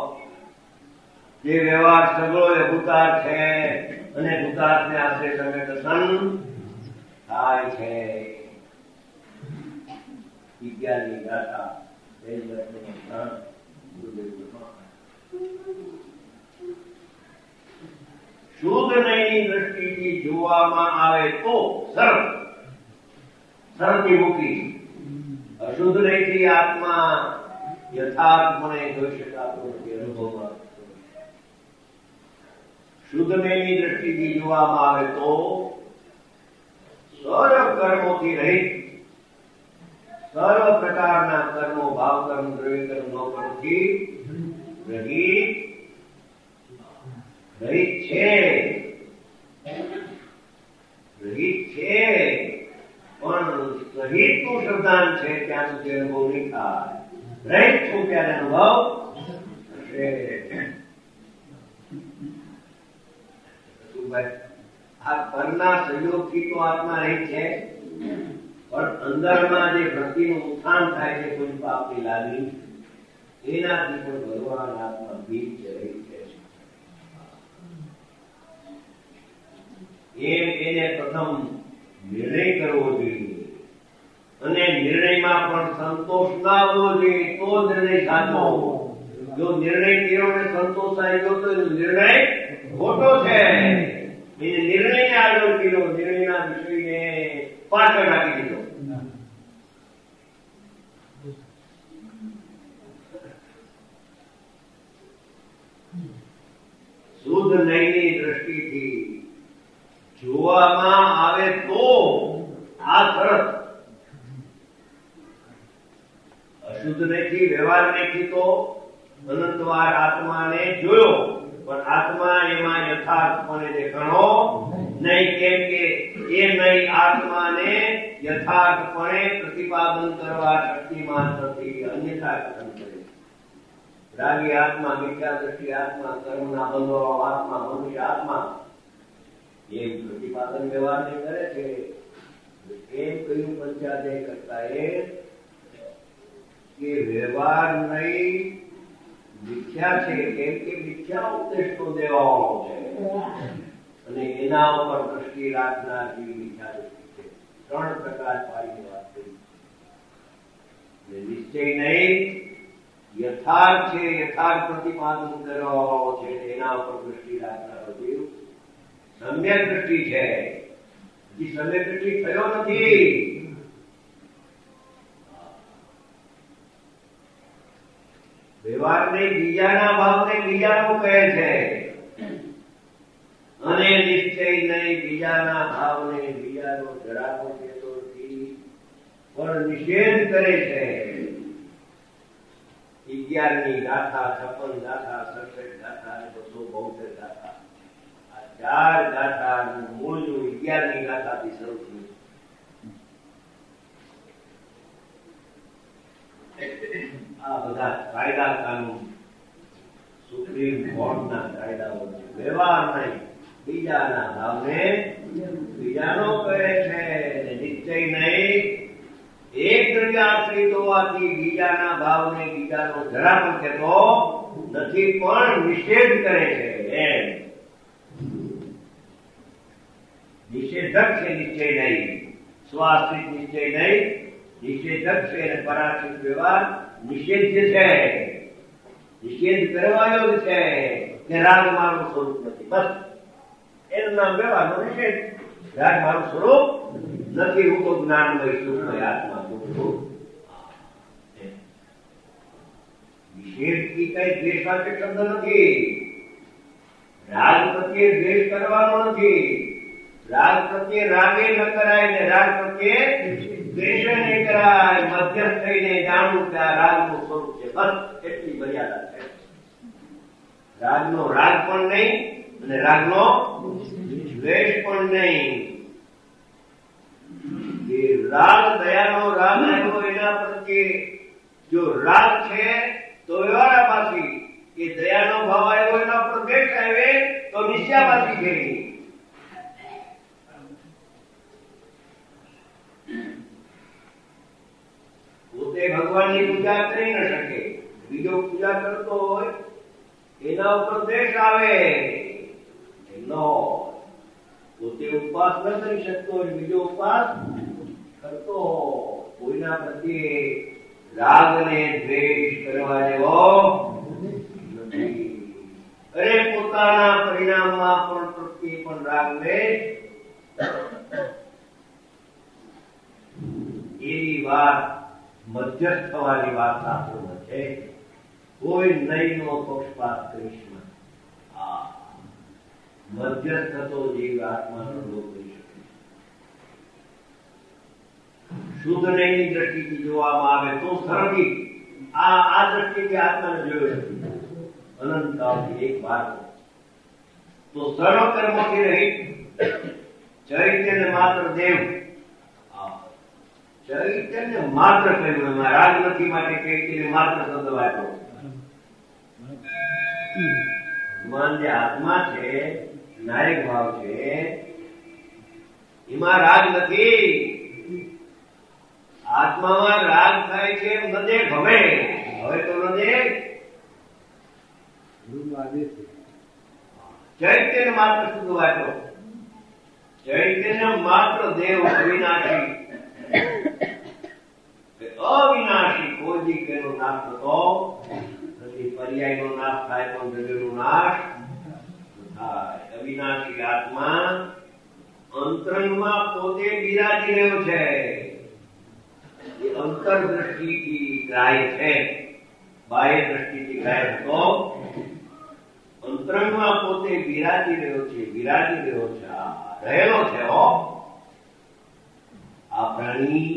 જે વ્યવહાર સગળો એ ભૂતાર છે અને ભૂતાર્થને આશ્રય સમેત સન થાય છે. વિજ્ઞાનની ગાથા શુદ્ધ નયની દ્રષ્ટિથી જોવામાં આવે તો સરળ, સરળથી મૂકી. અશુદ્ધ નયથી આત્મા યથાર્થપણે જોઈ શકાતો નથી અનુભવમાં. શુદ્ધ નયની દ્રષ્ટિથી જોવામાં આવે તો સર્વ કર્મોથી રહિત, સર્વ પ્રકારના કર્મો, ભાવ કર્મ, દ્રવ્ય કર્મ, નો કર્મથી રહિત છે. રહિત છે પણ સહિત નું શબ્દાન છે ત્યાં સુધી અનુભવ નહીં થાય. રહિત છું ત્યારે અનુભવ થશે. આ પરના સહયોગથી તો આત્મા રહી છે, પણ અંદરમાં જે વૃત્તિનું ઉત્થાન થાય છે કોઈ પાપની લાગણી, એનાથી પણ ભગવાન આત્મા બીજ રહી છે. એને પ્રથમ નિર્ણય કરવો જોઈએ અને નિર્ણયમાં પણ સંતોષ ના આવવો જોઈએ તો નિર્ણય સાચો. જો નિર્ણય કર્યો ને સંતોષ આવી ગયો તો એનો નિર્ણય ખોટો છે. એને નિર્ણયને આગળ કર્યો, નિર્ણયના વિષયને પાછળ રાખી દીધો. શુદ્ધ નયની દ્રષ્ટિથી જોવામાં આવે તો આ સરસ. અશુદ્ધ નયથી, વ્યવહાર નયથી તો અનંતવાર આત્માને જોયો, પણ આત્મા એમાં યથાર્થપણે દેખાણો નહીં. કેમ કે એ નહીં આત્માને યથાર્થપણે પ્રતિપાદન કરવા શક્તિમાન નથી, અન્યથા કથન કરે. રાગી આત્મા, મિથ્યા દ્રષ્ટિ આત્મા, કર્મના બંધો આત્મા, મનુષ્ય આત્મા એમ પ્રતિપાદન વ્યવહાર ને કરે છે. એમ કહ્યું પંચાધ્યાય કરતા એ કે વ્યવહાર નહીં મિથ્યા છે, કેમ કે મિથ્યા ઉપદેશ તો દેવાનો છે અને એના ઉપર દ્રષ્ટિ રાખનાર જેવી મિથ્યા દ્રષ્ટિ છે. ત્રણ પ્રકાર પાડીને વાત કરી. નિશ્ચય નહીં, યથાર્થ છે, યથાર્થ પ્રતિપાદન કરવાનો છે, એના ઉપર દ્રષ્ટિ રાખનાર જેવું સમ્યક દ્રષ્ટિ છે. હજી સમ્યક દ્રષ્ટિ થયો નથી. વ્યવહારને બીજાના ભાવને બીજાનું કહે છે અને નિશ્ચય નહીં બીજાના ભાવને બીજાનો જરાકો કહેતો નથી, પણ નિષેધ કરે છે. 11ની ગાથા, 56 ગાથા, 67 ગાથા અને 272 ગાથા, આ ચાર ગાથાનું મૂળ જો 11ની ગાથાથી શરૂ થયું. આ બધા કાયદા કાનૂન સુપ્રીમ કોર્ટના કાયદાઓ છે. વ્યવહાર નહીં બીજાના ભાવને બીજાનો કહે છે. નિશ્ચય નહીં એક દ્રવ્ય આશ્રિત હોવાથી બીજાના ભાવને બીજાનો જરા પણ કહેતો નથી, પણ નિષેધ કરે છે. એમ નિષેધક છે નિશ્ચય નહીં, સ્વાશ્રિત નિશ્ચય નહીં નિષેધક છે અને પરાશ્રિત વ્યવહાર નિષેધ્ય છે. નિષેધ કરવાયો જ છે કે રાગ મારું સ્વરૂપ નથી, બસ એનું નામ વ્યવહારનો નિષેધ. રાગ મારું સ્વરૂપ નથી, હું તો જ્ઞાનમય સુખમય આત્મા છું. નિષેધ કી કઈ દ્વેષવાચક શબ્દ નથી. રાગ પ્રત્યે દ્વેષ કરવાનો નથી. રાગ પ્રત્યે રાગે ન કરાય ને રાગ પ્રત્યે દ્વેષે નહીં કરાય. મધ્યસ્થ થઈને જાણવું કે આ રાગનું સ્વરૂપ છે. બસ એટલી મર્યાદા છે. રાગનો રાગ પણ નહીં અને રાગનો દ્વેષ પણ નહીં. એ રાગ દયાનો રાગ આવ્યો એના પ્રત્યે જો રાગ છે તો વ્યવહારાપાસી, એ દયાનો ભાવ આવ્યો એના પર દ્વેષ આવે તો નિશ્ચયાપાસી થઈ. પોતે ભગવાનની પૂજા કરી ન શકે, બીજો પૂજા કરતો હોય એના ઉપર દ્વેષ આવે. પોતે ઉપવાસ ન કરી શકતો હોય, બીજો ઉપવાસ કરતો, કોઈના પ્રત્યે રાગ ને દ્વેષ કરવા જેવો નથી. અરે પોતાના પરિણામમાં પણ પ્રત્યે પણ રાગ ને એવી વાત મધ્યસ્થ થવાની વાત શાસ્ત્રોમાં છે. કોઈ નહીનો પક્ષપાત કરીશ નહીં. મધ્યસ્થ થતો જીવ આત્માનો લોક કરી શકે. શુદ્ધ નહીની દ્રષ્ટિથી જોવામાં આવે તો સરળથી આ દ્રષ્ટિથી આત્માને જોયો નથી. અનંત કાળથી એક વાત તો સર્વ કર્મોથી રહિત ચૈતન્ય માત્ર દેવ. ચૈતન્ય માત્ર કહ્યું, એમાં રાગ નથી માટે ચૈતન્ય માત્ર શબ્દ વાપરો. ભગવાન જે આત્મા છે, નાયક ભાવ છે, એમાં રાગ નથી. આત્મામાં રાગ થાય છે નદે ભવે. હવે તો નદે ચૈતન્ય માત્ર શુદ્ધ વાપરો. ચૈતન્ય માત્ર દેવ અવિનાશી. અવિનાશી કોઈ દી કેનો નાશ થતો નથી. પર્યાયનો નાશ થાય પણ જગતનો નાશ થાય. અવિનાશી આત્મા અંતરંગમાં પોતે બિરાજી રહ્યો છે. એ અંતર દ્રષ્ટિથી ગ્રાહ્ય છે, બાહ્ય દ્રષ્ટિથી ગ્રાહ્ય હતો. અંતરંગમાં પોતે બિરાજી રહ્યો છે, બિરાજી રહ્યો છે, રહેલો છે. આ પ્રાણી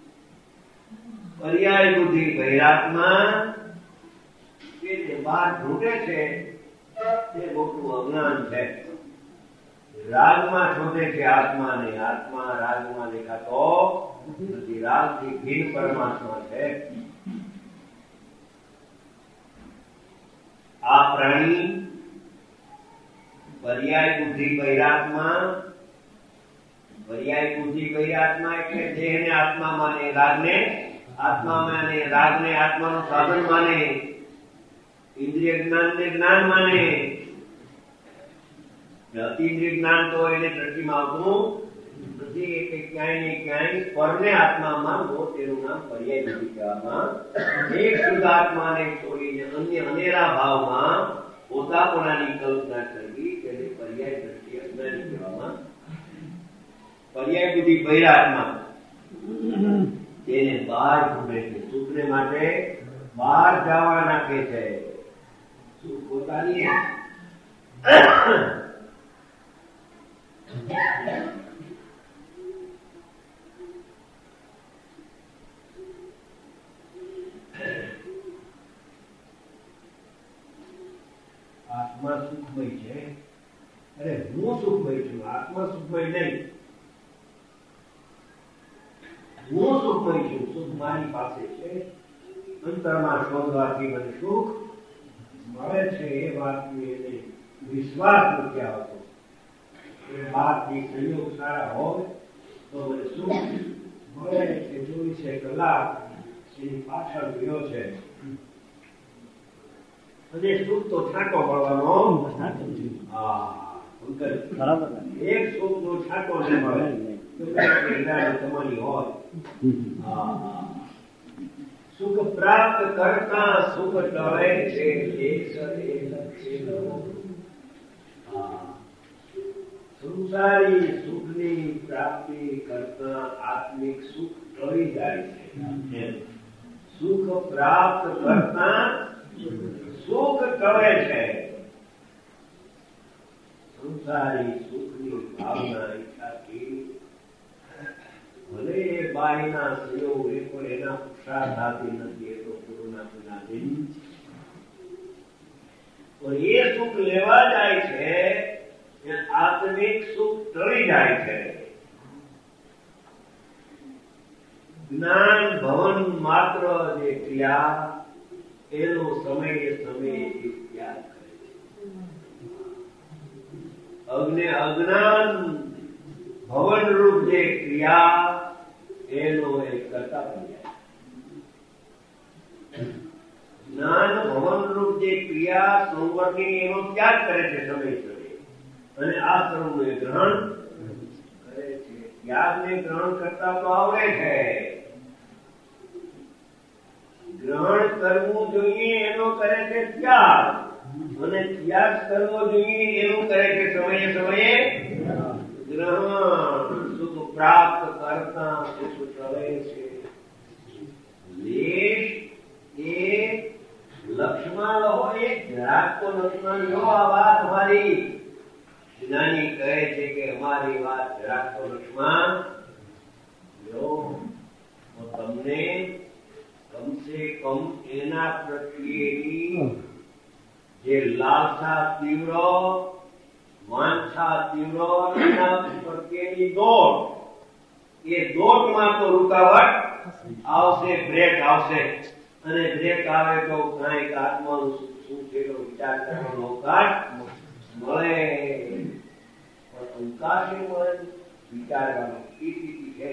પર્યાય બુદ્ધિ બહિરાત્મા કે જે બહાર ઢૂંઢે છે તે મોટું અજ્ઞાન છે. રાગમાં શોધે છે આત્માને, આત્મા રાગમાં દેખાતો નથી. રાગથી ભિન્ન પરમાત્મા છે. આ પ્રાણી પર્યાય બુદ્ધિ બહિરાત્મા, પર્યાય બુદ્ધિ બહિરાત્મા એટલે દેહને આત્મા માને, રાગને આત્મા માને, રાગને આત્માનું સાધન માને, ઇન્દ્રિય જ્ઞાનને જ્ઞાન માને. અતિન્દ્રિય જ્ઞાન તો એને દ્રષ્ટિમાં આવતું નથી. કે ક્યાંય ને ક્યાંય પરને આત્મામાં તેનું નામ પર્યાય બુદ્ધિ કહેવામાં. એક શુદ્ધ આત્માને છોડીને અન્ય અનેરા ભાવમાં પોતાપણાની કલ્પના કરવી તેને પર્યાય દ્રષ્ટિ અજ્ઞાની કહેવામાં. પર્યાય બુદ્ધિ બહિરાત્મા તેને બહાર ઢૂંઢે છે. સુખને માટે બહાર જવા નાખે છે. સુખ પોતાની આત્મા સુખમય છે. અરે હું સુખમય છું, આત્મા સુખમય નહીં. હું સુખમય છું, સુખ મારી પાસે છે. અંતરમાં શોધવાથી મને સુખ મળે છે. એ વાતની એને વિશ્વાસ નથી આવતો. બાદની સંયોગ સારા હોય તો મને સુખ મળે છે. 24 કલાક એની પાછળ ગયો છે અને સુખ તો છાંટો મળવાનો. એક સુખ નો છાંટો ન મળે તમારી હોય. સુખ પ્રાપ્ત કરતા સુખ ટળે છે. સંસારી સુખની પ્રાપ્તિ કરતા આત્મિક સુખ ટળી જાય છે. સુખ પ્રાપ્ત કરતા સુખ ટળે છે. સંસારી સુખની ભાવના ઈચ્છાથી ભલે એ બાયના સંયોગ એ પણ એના પુરુષાર્થાથી નથી, એ તો પૂર્ણાધીન છે. એ સુખ લેવા જાય છે એ આત્મિક સુખ ટળી જાય છે. જ્ઞાન ભવન માત્ર જે ક્રિયા એનો સમય સમયે ત્યાગ કરે છે. અજ્ઞાન ભવન રૂપ જે ક્રિયા એનો એ કરતા બની જાય. જ્ઞાન ભવન રૂપ જે ક્રિયા સંવરની એનો ત્યાગ કરે છે સમય સમયે, અને આ સર્વનું એ ગ્રહણ કરે છે. ત્યાગને ગ્રહણ કરતા તો આવડે છે. ગ્રહણ કરવું જોઈએ એનો કરે છે ત્યાગ, અને ત્યાગ કરવો જોઈએ એનું કરે છે સમયે સમયે ગ્રહણ. સુખ પ્રાપ્ત કરતા સુખ ટળે છે. લેશ એ લક્ષ્મણ રહો, એ જરાક તો લક્ષ્મણ લો. આ વાત અમારી જ્ઞાની કહે છે કે અમારી વાત જરાક તો લક્ષ્મણ લો, તો તમને કમસે કમ એના પ્રત્યેની જે લાલસા તીવ્ર, વાંછા તીવ્ર, એના પ્રત્યેની દોટ, એ દોટમાં તો રૂકાવટ આવશે, બ્રેક આવશે. અને બ્રેક આવે તો કાંઈક આત્માનું શું છે એનો વિચાર કરવાનો અવકાશ મળે. પણ અવકાશ એ મળે વિચારવાનો એ સ્થિતિ છે.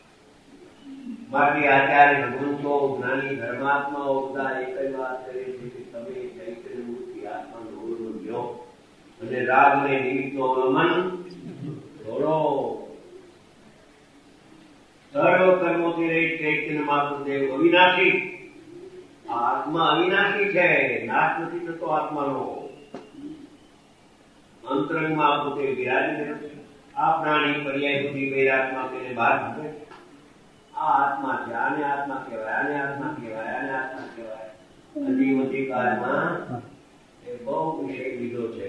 બાકી આચાર્ય ભગવંતો જ્ઞાની ધર્માત્માઓ બધા એક જ વાત કરે છે કે તમે ચૈતન્ય મૂર્તિ આત્માનો અવલંબન લો અને રાગને નિમિત્તનું અવલંબન છોડો. સર્વ કર્મોથી રહિત ચૈતન્ય મહાદેવ અવિનાશી. આત્મા અવિનાશી છે, નાશ નથી થતો આત્માનો. અંતરંગમાં પોતે બિરાજી છે. આ પ્રાણી પર્યાય બુદ્ધિ વૈરાત્મા તેને બહાર મૂકે. આ આત્મા છે, આને આત્મા કહેવાય, આને આત્મા કહેવાય, આને આત્મા કહેવાય. અધિવધી કાળમાં એ બહુ વિષય લીધો છે.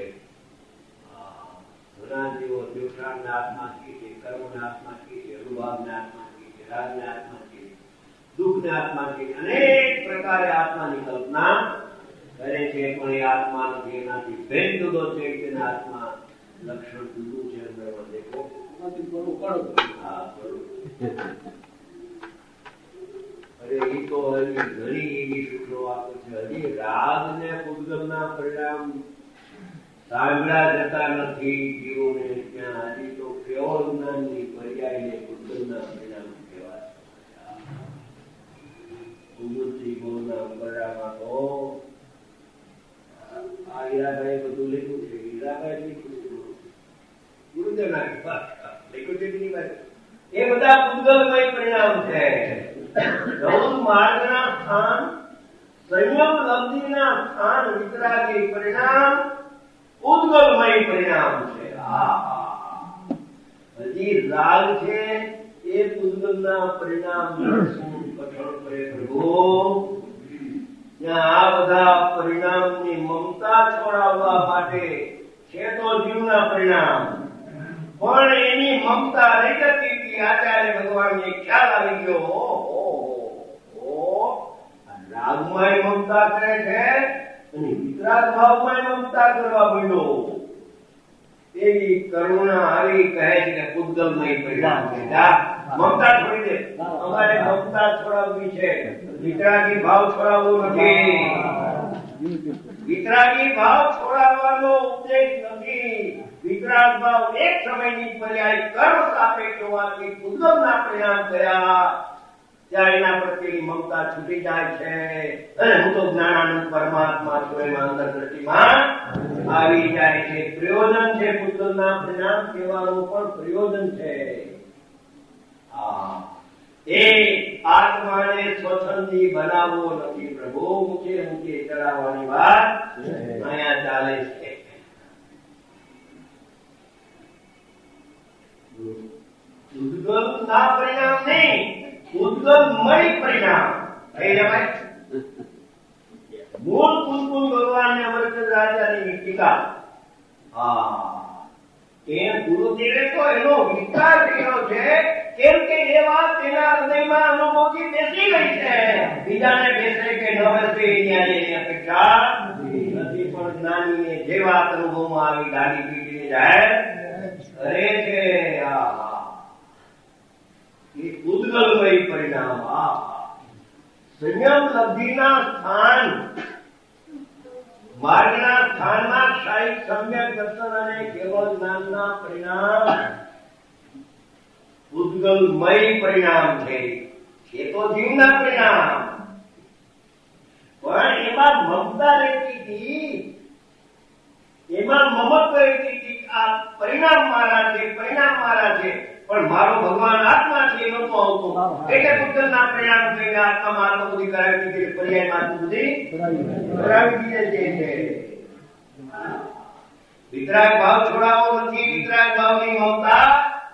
ઘણા જીવો દ્વેષાને આત્મા કહે છે, કર્મને આત્મા કહે છે, અનુભાવને આત્મા કહે છે, રાગને આત્મા કહે છે, દુઃખને આત્મા કહે છે. અનેક પ્રકારે આત્માની કલ્પના કરે છે, પણ એ આત્મા નથી. એનાથી ભેદ જુદો છે. તેના આત્મા લક્ષણ જુદું છે. અંદર દેખો અરે એ તો ઘણી એવી સૂત્રો આપે છે. હજી રાગ ને ઉદ્ગમના પરિણામ સાંભળ્યા જતા નથી જીવોને. ત્યાં હજી તો કેવળ જ્ઞાનની પર્યાયને ઉદ્ગમના પરિણામ કહેવાય. ઉદ્ગમથી ગૌના પરિણામમાં તો આ હીરાભાઈ બધું લખ્યું છે. હીરાભાઈ લખ્યું છે, ગુરુદેવના લખ્યું છે કે નહીં ભાઈ? એ બધા ઉદ્ગમમય પરિણામ છે. ગૌણ માર્ગના સ્થાન, સંયમ લબ્ધિના સ્થાન, વિતરાગી પરિણામ, ઉદ્ગમમય પરિણામ છે. હજી રાગ છે એ ઉદ્ગમના પરિણામ શું કઠણ કરે પ્રભુ? ત્યાં આ બધા પરિણામની મમતા છોડાવવા માટે છે તો જીવના પરિણામ, પણ એની મમતા રહી જતી. આચાર્ય ભગવાનને ખ્યાલ આવી ગયો, રાગમાં મમતા કરે છે અને વિતરાગ ભાવમાં મમતા કરવા માંડ્યો. એવી કરુણા આવી કહે છે કે ઉદ્ગમમય પરિણામ છે. મમતા છોડી દે. અમારે મમતા છોડાવવી છે, વિતરાગી ભાવ છોડાવવો નથી. વિતરાગી ભાવ છોડાવવાનો ઉદ્દેશ નથી. વિતરાગ ભાવ એક સમયની પર્યાય કર્મ સાપેક્ષ હોવાથી ઉદ્ગમના પરિણામ થયા. ત્યાં એના પ્રત્યેની મમતા છૂટી જાય છે અને હું તો જ્ઞાનાનંદ પરમાત્મા છું એમાં અંદર દ્રષ્ટિમાં આવી જાય છે. પ્રયોજન છે ઉદ્ગમના પરિણામ કહેવાનું, પણ પ્રયોજન છે. એ આત્માને સ્વચ્છંદી બનાવવો નથી પ્રભુ. ઊંચે ઊંચે ચડાવવાની વાત અહીંયા ચાલે છે. ઉદ્ગમ ના પરિણામ નહીં, ઉદ્ગમમય પરિણામ. મૂળ કુલકુલ ભગવાન ને અમરચંદ રાજાની ટીકા. એ ગુરુદેવે તો એનો વિસ્તાર કર્યો છે, કેમ કે એ વાત તેના હૃદયમાં અનુભવથી બેસી ગઈ છે. બીજાને બેસે કે ન બેસે એની અપેક્ષા નથી, પણ જ્ઞાનીને જે વાત અનુભવમાં આવી દાઢી પીટીને જાહેર કરે છે. એ ઉદ્ગલમય પરિણામ. સંયમ લબ્ધિના સ્થાન માર્ગના સ્થાનમાં શાહિક સમ્યક દર્શન અને કેવળ જ્ઞાનના પરિણામ ઉદ્ગલમય પરિણામ છે. એ તો જીવના પરિણામ, પણ એમાં મમતા રહેતી હતી, એમાં મમત્વ રહેતી હતી. આ પરિણામ મારા છે, પરિણામ મારા છે, પણ મારો ભગવાન આત્મા છે એ નતો આવતો. એટલે પુત્રના પરિણામ થઈને આત્મા આત્મબુદ્ધિ કરાવી દીધી, પર્યાયમાં આત્મબુદ્ધિ કરાવી દીધી છે. વિતરાગ ભાવ છોડાવો નથી, વિતરાગ ભાવની મમતા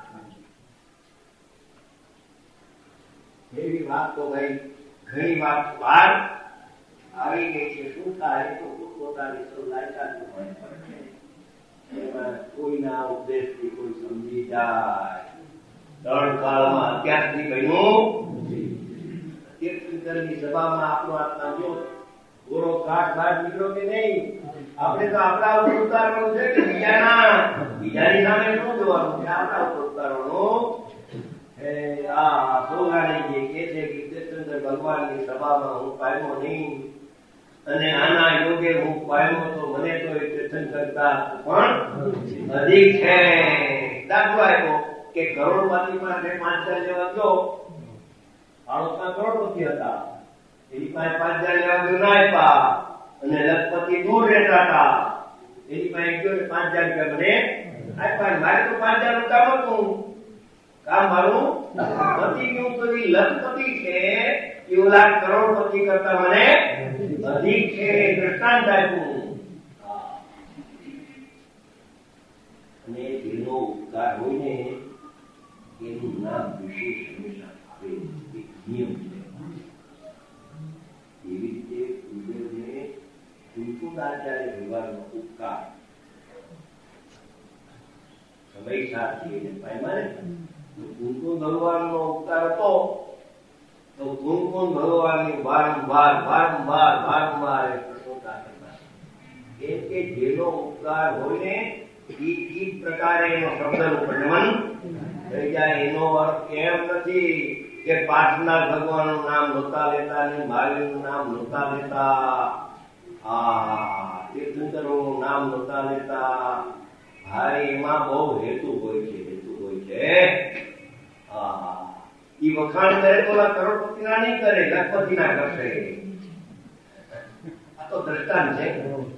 એવી વાત તો ભાઈ ઘણી વાત બહાર આવી ગઈ છે. શું થાય તો પોતાની સૌ લાયકાત એમાં કોઈના ઉપદેશથી કોઈ સમજી જાય. ત્રણ કાળમાં અત્યાર સુધી બન્યું તીર્થંકરની સભામાં આપણો આત્મા જો ગોરો કાઠ બહાર નીકળ્યો કે નહીં, આપણે તો આપણા ઉપર ઉતારવાનું છે કે બીજાની સામે શું જોવાનું છે, આપણા ઉપર ઉતારવાનું. ભગવાનની સભામાં હું પામ્યો નહીં, અને આના યોગે હું પામ્યો તો મને તો તીર્થન કરતા પણ અધિક છે. દાખલો આપ્યો કે કરોડપતિ પાસે 5,000 લેવા ગયો, પાડોશમાં કરોડપતિ હતા, એની પાસે 5,000 લેવા ગયો ના આપ્યા, અને લખપતિ દૂર રહેતા હતા, એની પાસે ગયો 5,000 રૂપિયા મને આપ્યા. મારે તો 5,000 નું કામ હતું, કામ મારું નથી ગયું. તો લખપતિ છે એ ઓલા કરોડપતિ કરતા મને અધિક છે. દ્રષ્ટાંત આપ્યું. અને જેનો ઉપકાર હોય ને એનું નામ વિશેષ હંમેશા આવે, એક નિયમ છે. એવી રીતે ગુરુદેવને કુંકુદાચાર્ય વિભાગનો ઉપકાર સમય સાથે એને પામ્યા ને. કુંકુમ ભગવાનનો ઉપકાર હતો તો કુંકુમ ભગવાનની વારંવાર પ્રશંસા કરતા. કેમ કે જેનો ઉપકાર હોય ને એ પ્રકારે એનો શબ્દનું પ્રજ્ઞાન થઈ જાય. એનો અર્થ એમ નથી કે પાછના ભગવાનનું નામ નહોતા લેતા ને મહાવીરનું નામ નહોતા લેતા, તીર્થંકરોનું નામ નહોતા લેતા. ભાઈ એમાં બહુ હેતુ હોય છે. એ વખાણ કરે તો કરોડપતિના નહીં કરે, લખપતિના કરશે. આ તો દ્રષ્ટાંત છે.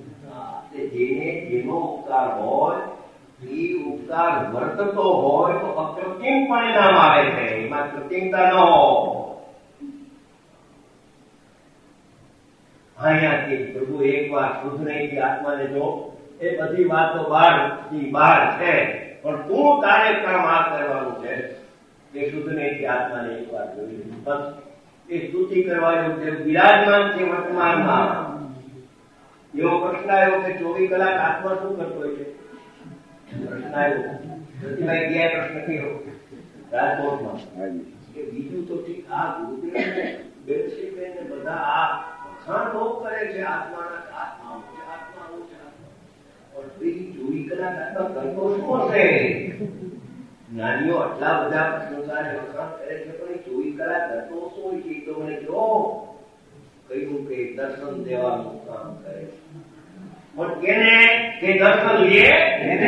જેનો ઉપકાર હોય એ ઉપકાર વર્તતો હોય તો અકૃત્રિમ પરિણામ આવે છે, એમાં કૃત્રિમતા ન હોય. અહીંયાથી પ્રભુ એકવાર શુદ્ધ નહીં આત્માને જો એ બધી વાતો બહાર છે, પણ તું તારે કામ આ કરવાનું છે. એ શુદ્ધ નહીં આત્માને એકવાર જોઈ બસ એ સ્તુતિ કરવાનું છે. વિરાજમાન છે વર્તમાનમાં. એવો પ્રશ્ન આવ્યો કે 24 કલાક આત્મા શું કરતો હોય છે? પ્રશ્ન આવ્યો. પ્રતિભાઈ ગયા પ્રશ્ન કર્યો રાજકોટમાં કે બીજું તો ઠીક, આ ગુરુદેવને બેનશ્રીબેન બધા આ વખાણ બહુ કરે છે આત્માના, આત્મા છે, આત્મા છે, પણ બીજી 24 કલાક આત્મા કરતો શું હશે? જ્ઞાનીઓ આટલા બધા પ્રશંસાને વખાણ કરે છે, પણ 24 કલાક કરતો શું હોય છે? તો મને કહો. કહ્યું કે દર્શન દેવાનું કામ કરે છે. પણ કેને? કે દર્શન લે એને.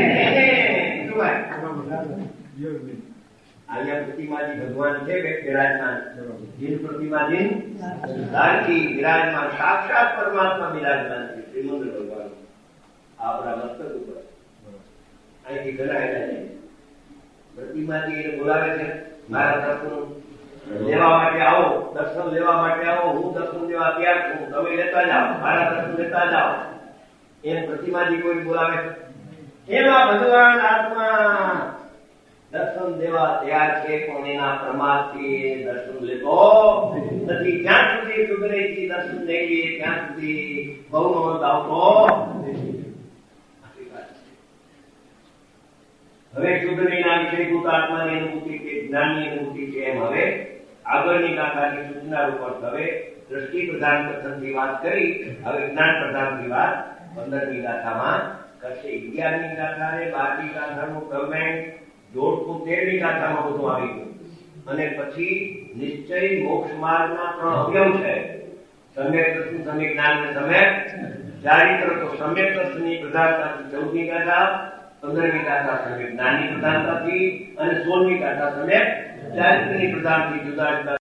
અહીંયા પ્રતિમાજી ભગવાન છે બિરાજમાન, જીન પ્રતિમાજી લાલજી બિરાજમાન, સાક્ષાત પરમાત્મા બિરાજમાન છે શ્રીમંદ ભગવાન આપણા મસ્તક ઉપર. અહીંથી ગણાયેલા છે. પ્રતિમાજી એને બોલાવે છે, મારા દર્શન લેવા માટે આવો, દર્શન લેવા માટે આવો, હું દર્શન લેવા તૈયાર છું, તમે લેતા જાઓ, મારા દર્શન લેતા જાઓ. એમ પ્રતિમાજી કોઈ બોલાવે છે. એમાં ભગવાન આત્મા દર્શન દેવા તૈયાર છે, પણ એના પ્રમાદથી દર્શન લેતો નથી. જ્યાં સુધી સુગરેથી દર્શન નહીં લે ત્યાં સુધી બહુનો અંત આવતો. હવે શુદ્ધ જ્ઞાન વિષયભૂત આત્માની અનુભૂતિ કે જ્ઞાનની અનુભૂતિ છે એમ હવે આગળની ગાથાની સૂચના રૂપ હવે દ્રષ્ટિ પ્રધાન કથનથી વાત કરી, હવે જ્ઞાન પ્રધાનથી વાત 15મી ગાથામાં કરશે. 11મી ગાથા અને 12મી ગાથાનું કમેન્ટ જોડકું 13મી ગાથામાં બધું આવી ગયું. અને પછી નિશ્ચય મોક્ષ માર્ગના 3 અવયવ છે, સમ્યક દર્શન, સમ્યક જ્ઞાન અને સમ્યક ચારિત્ર. તો સમ્યક દર્શનની પ્રધાનતાથી 14મી ગાથા, 15મી ગાથા સમ્યક જ્ઞાનની પ્રધાનતાથી અને 16મી ગાથા સમ્યક ચારિત્રની પ્રધાનથી જુદા જુદા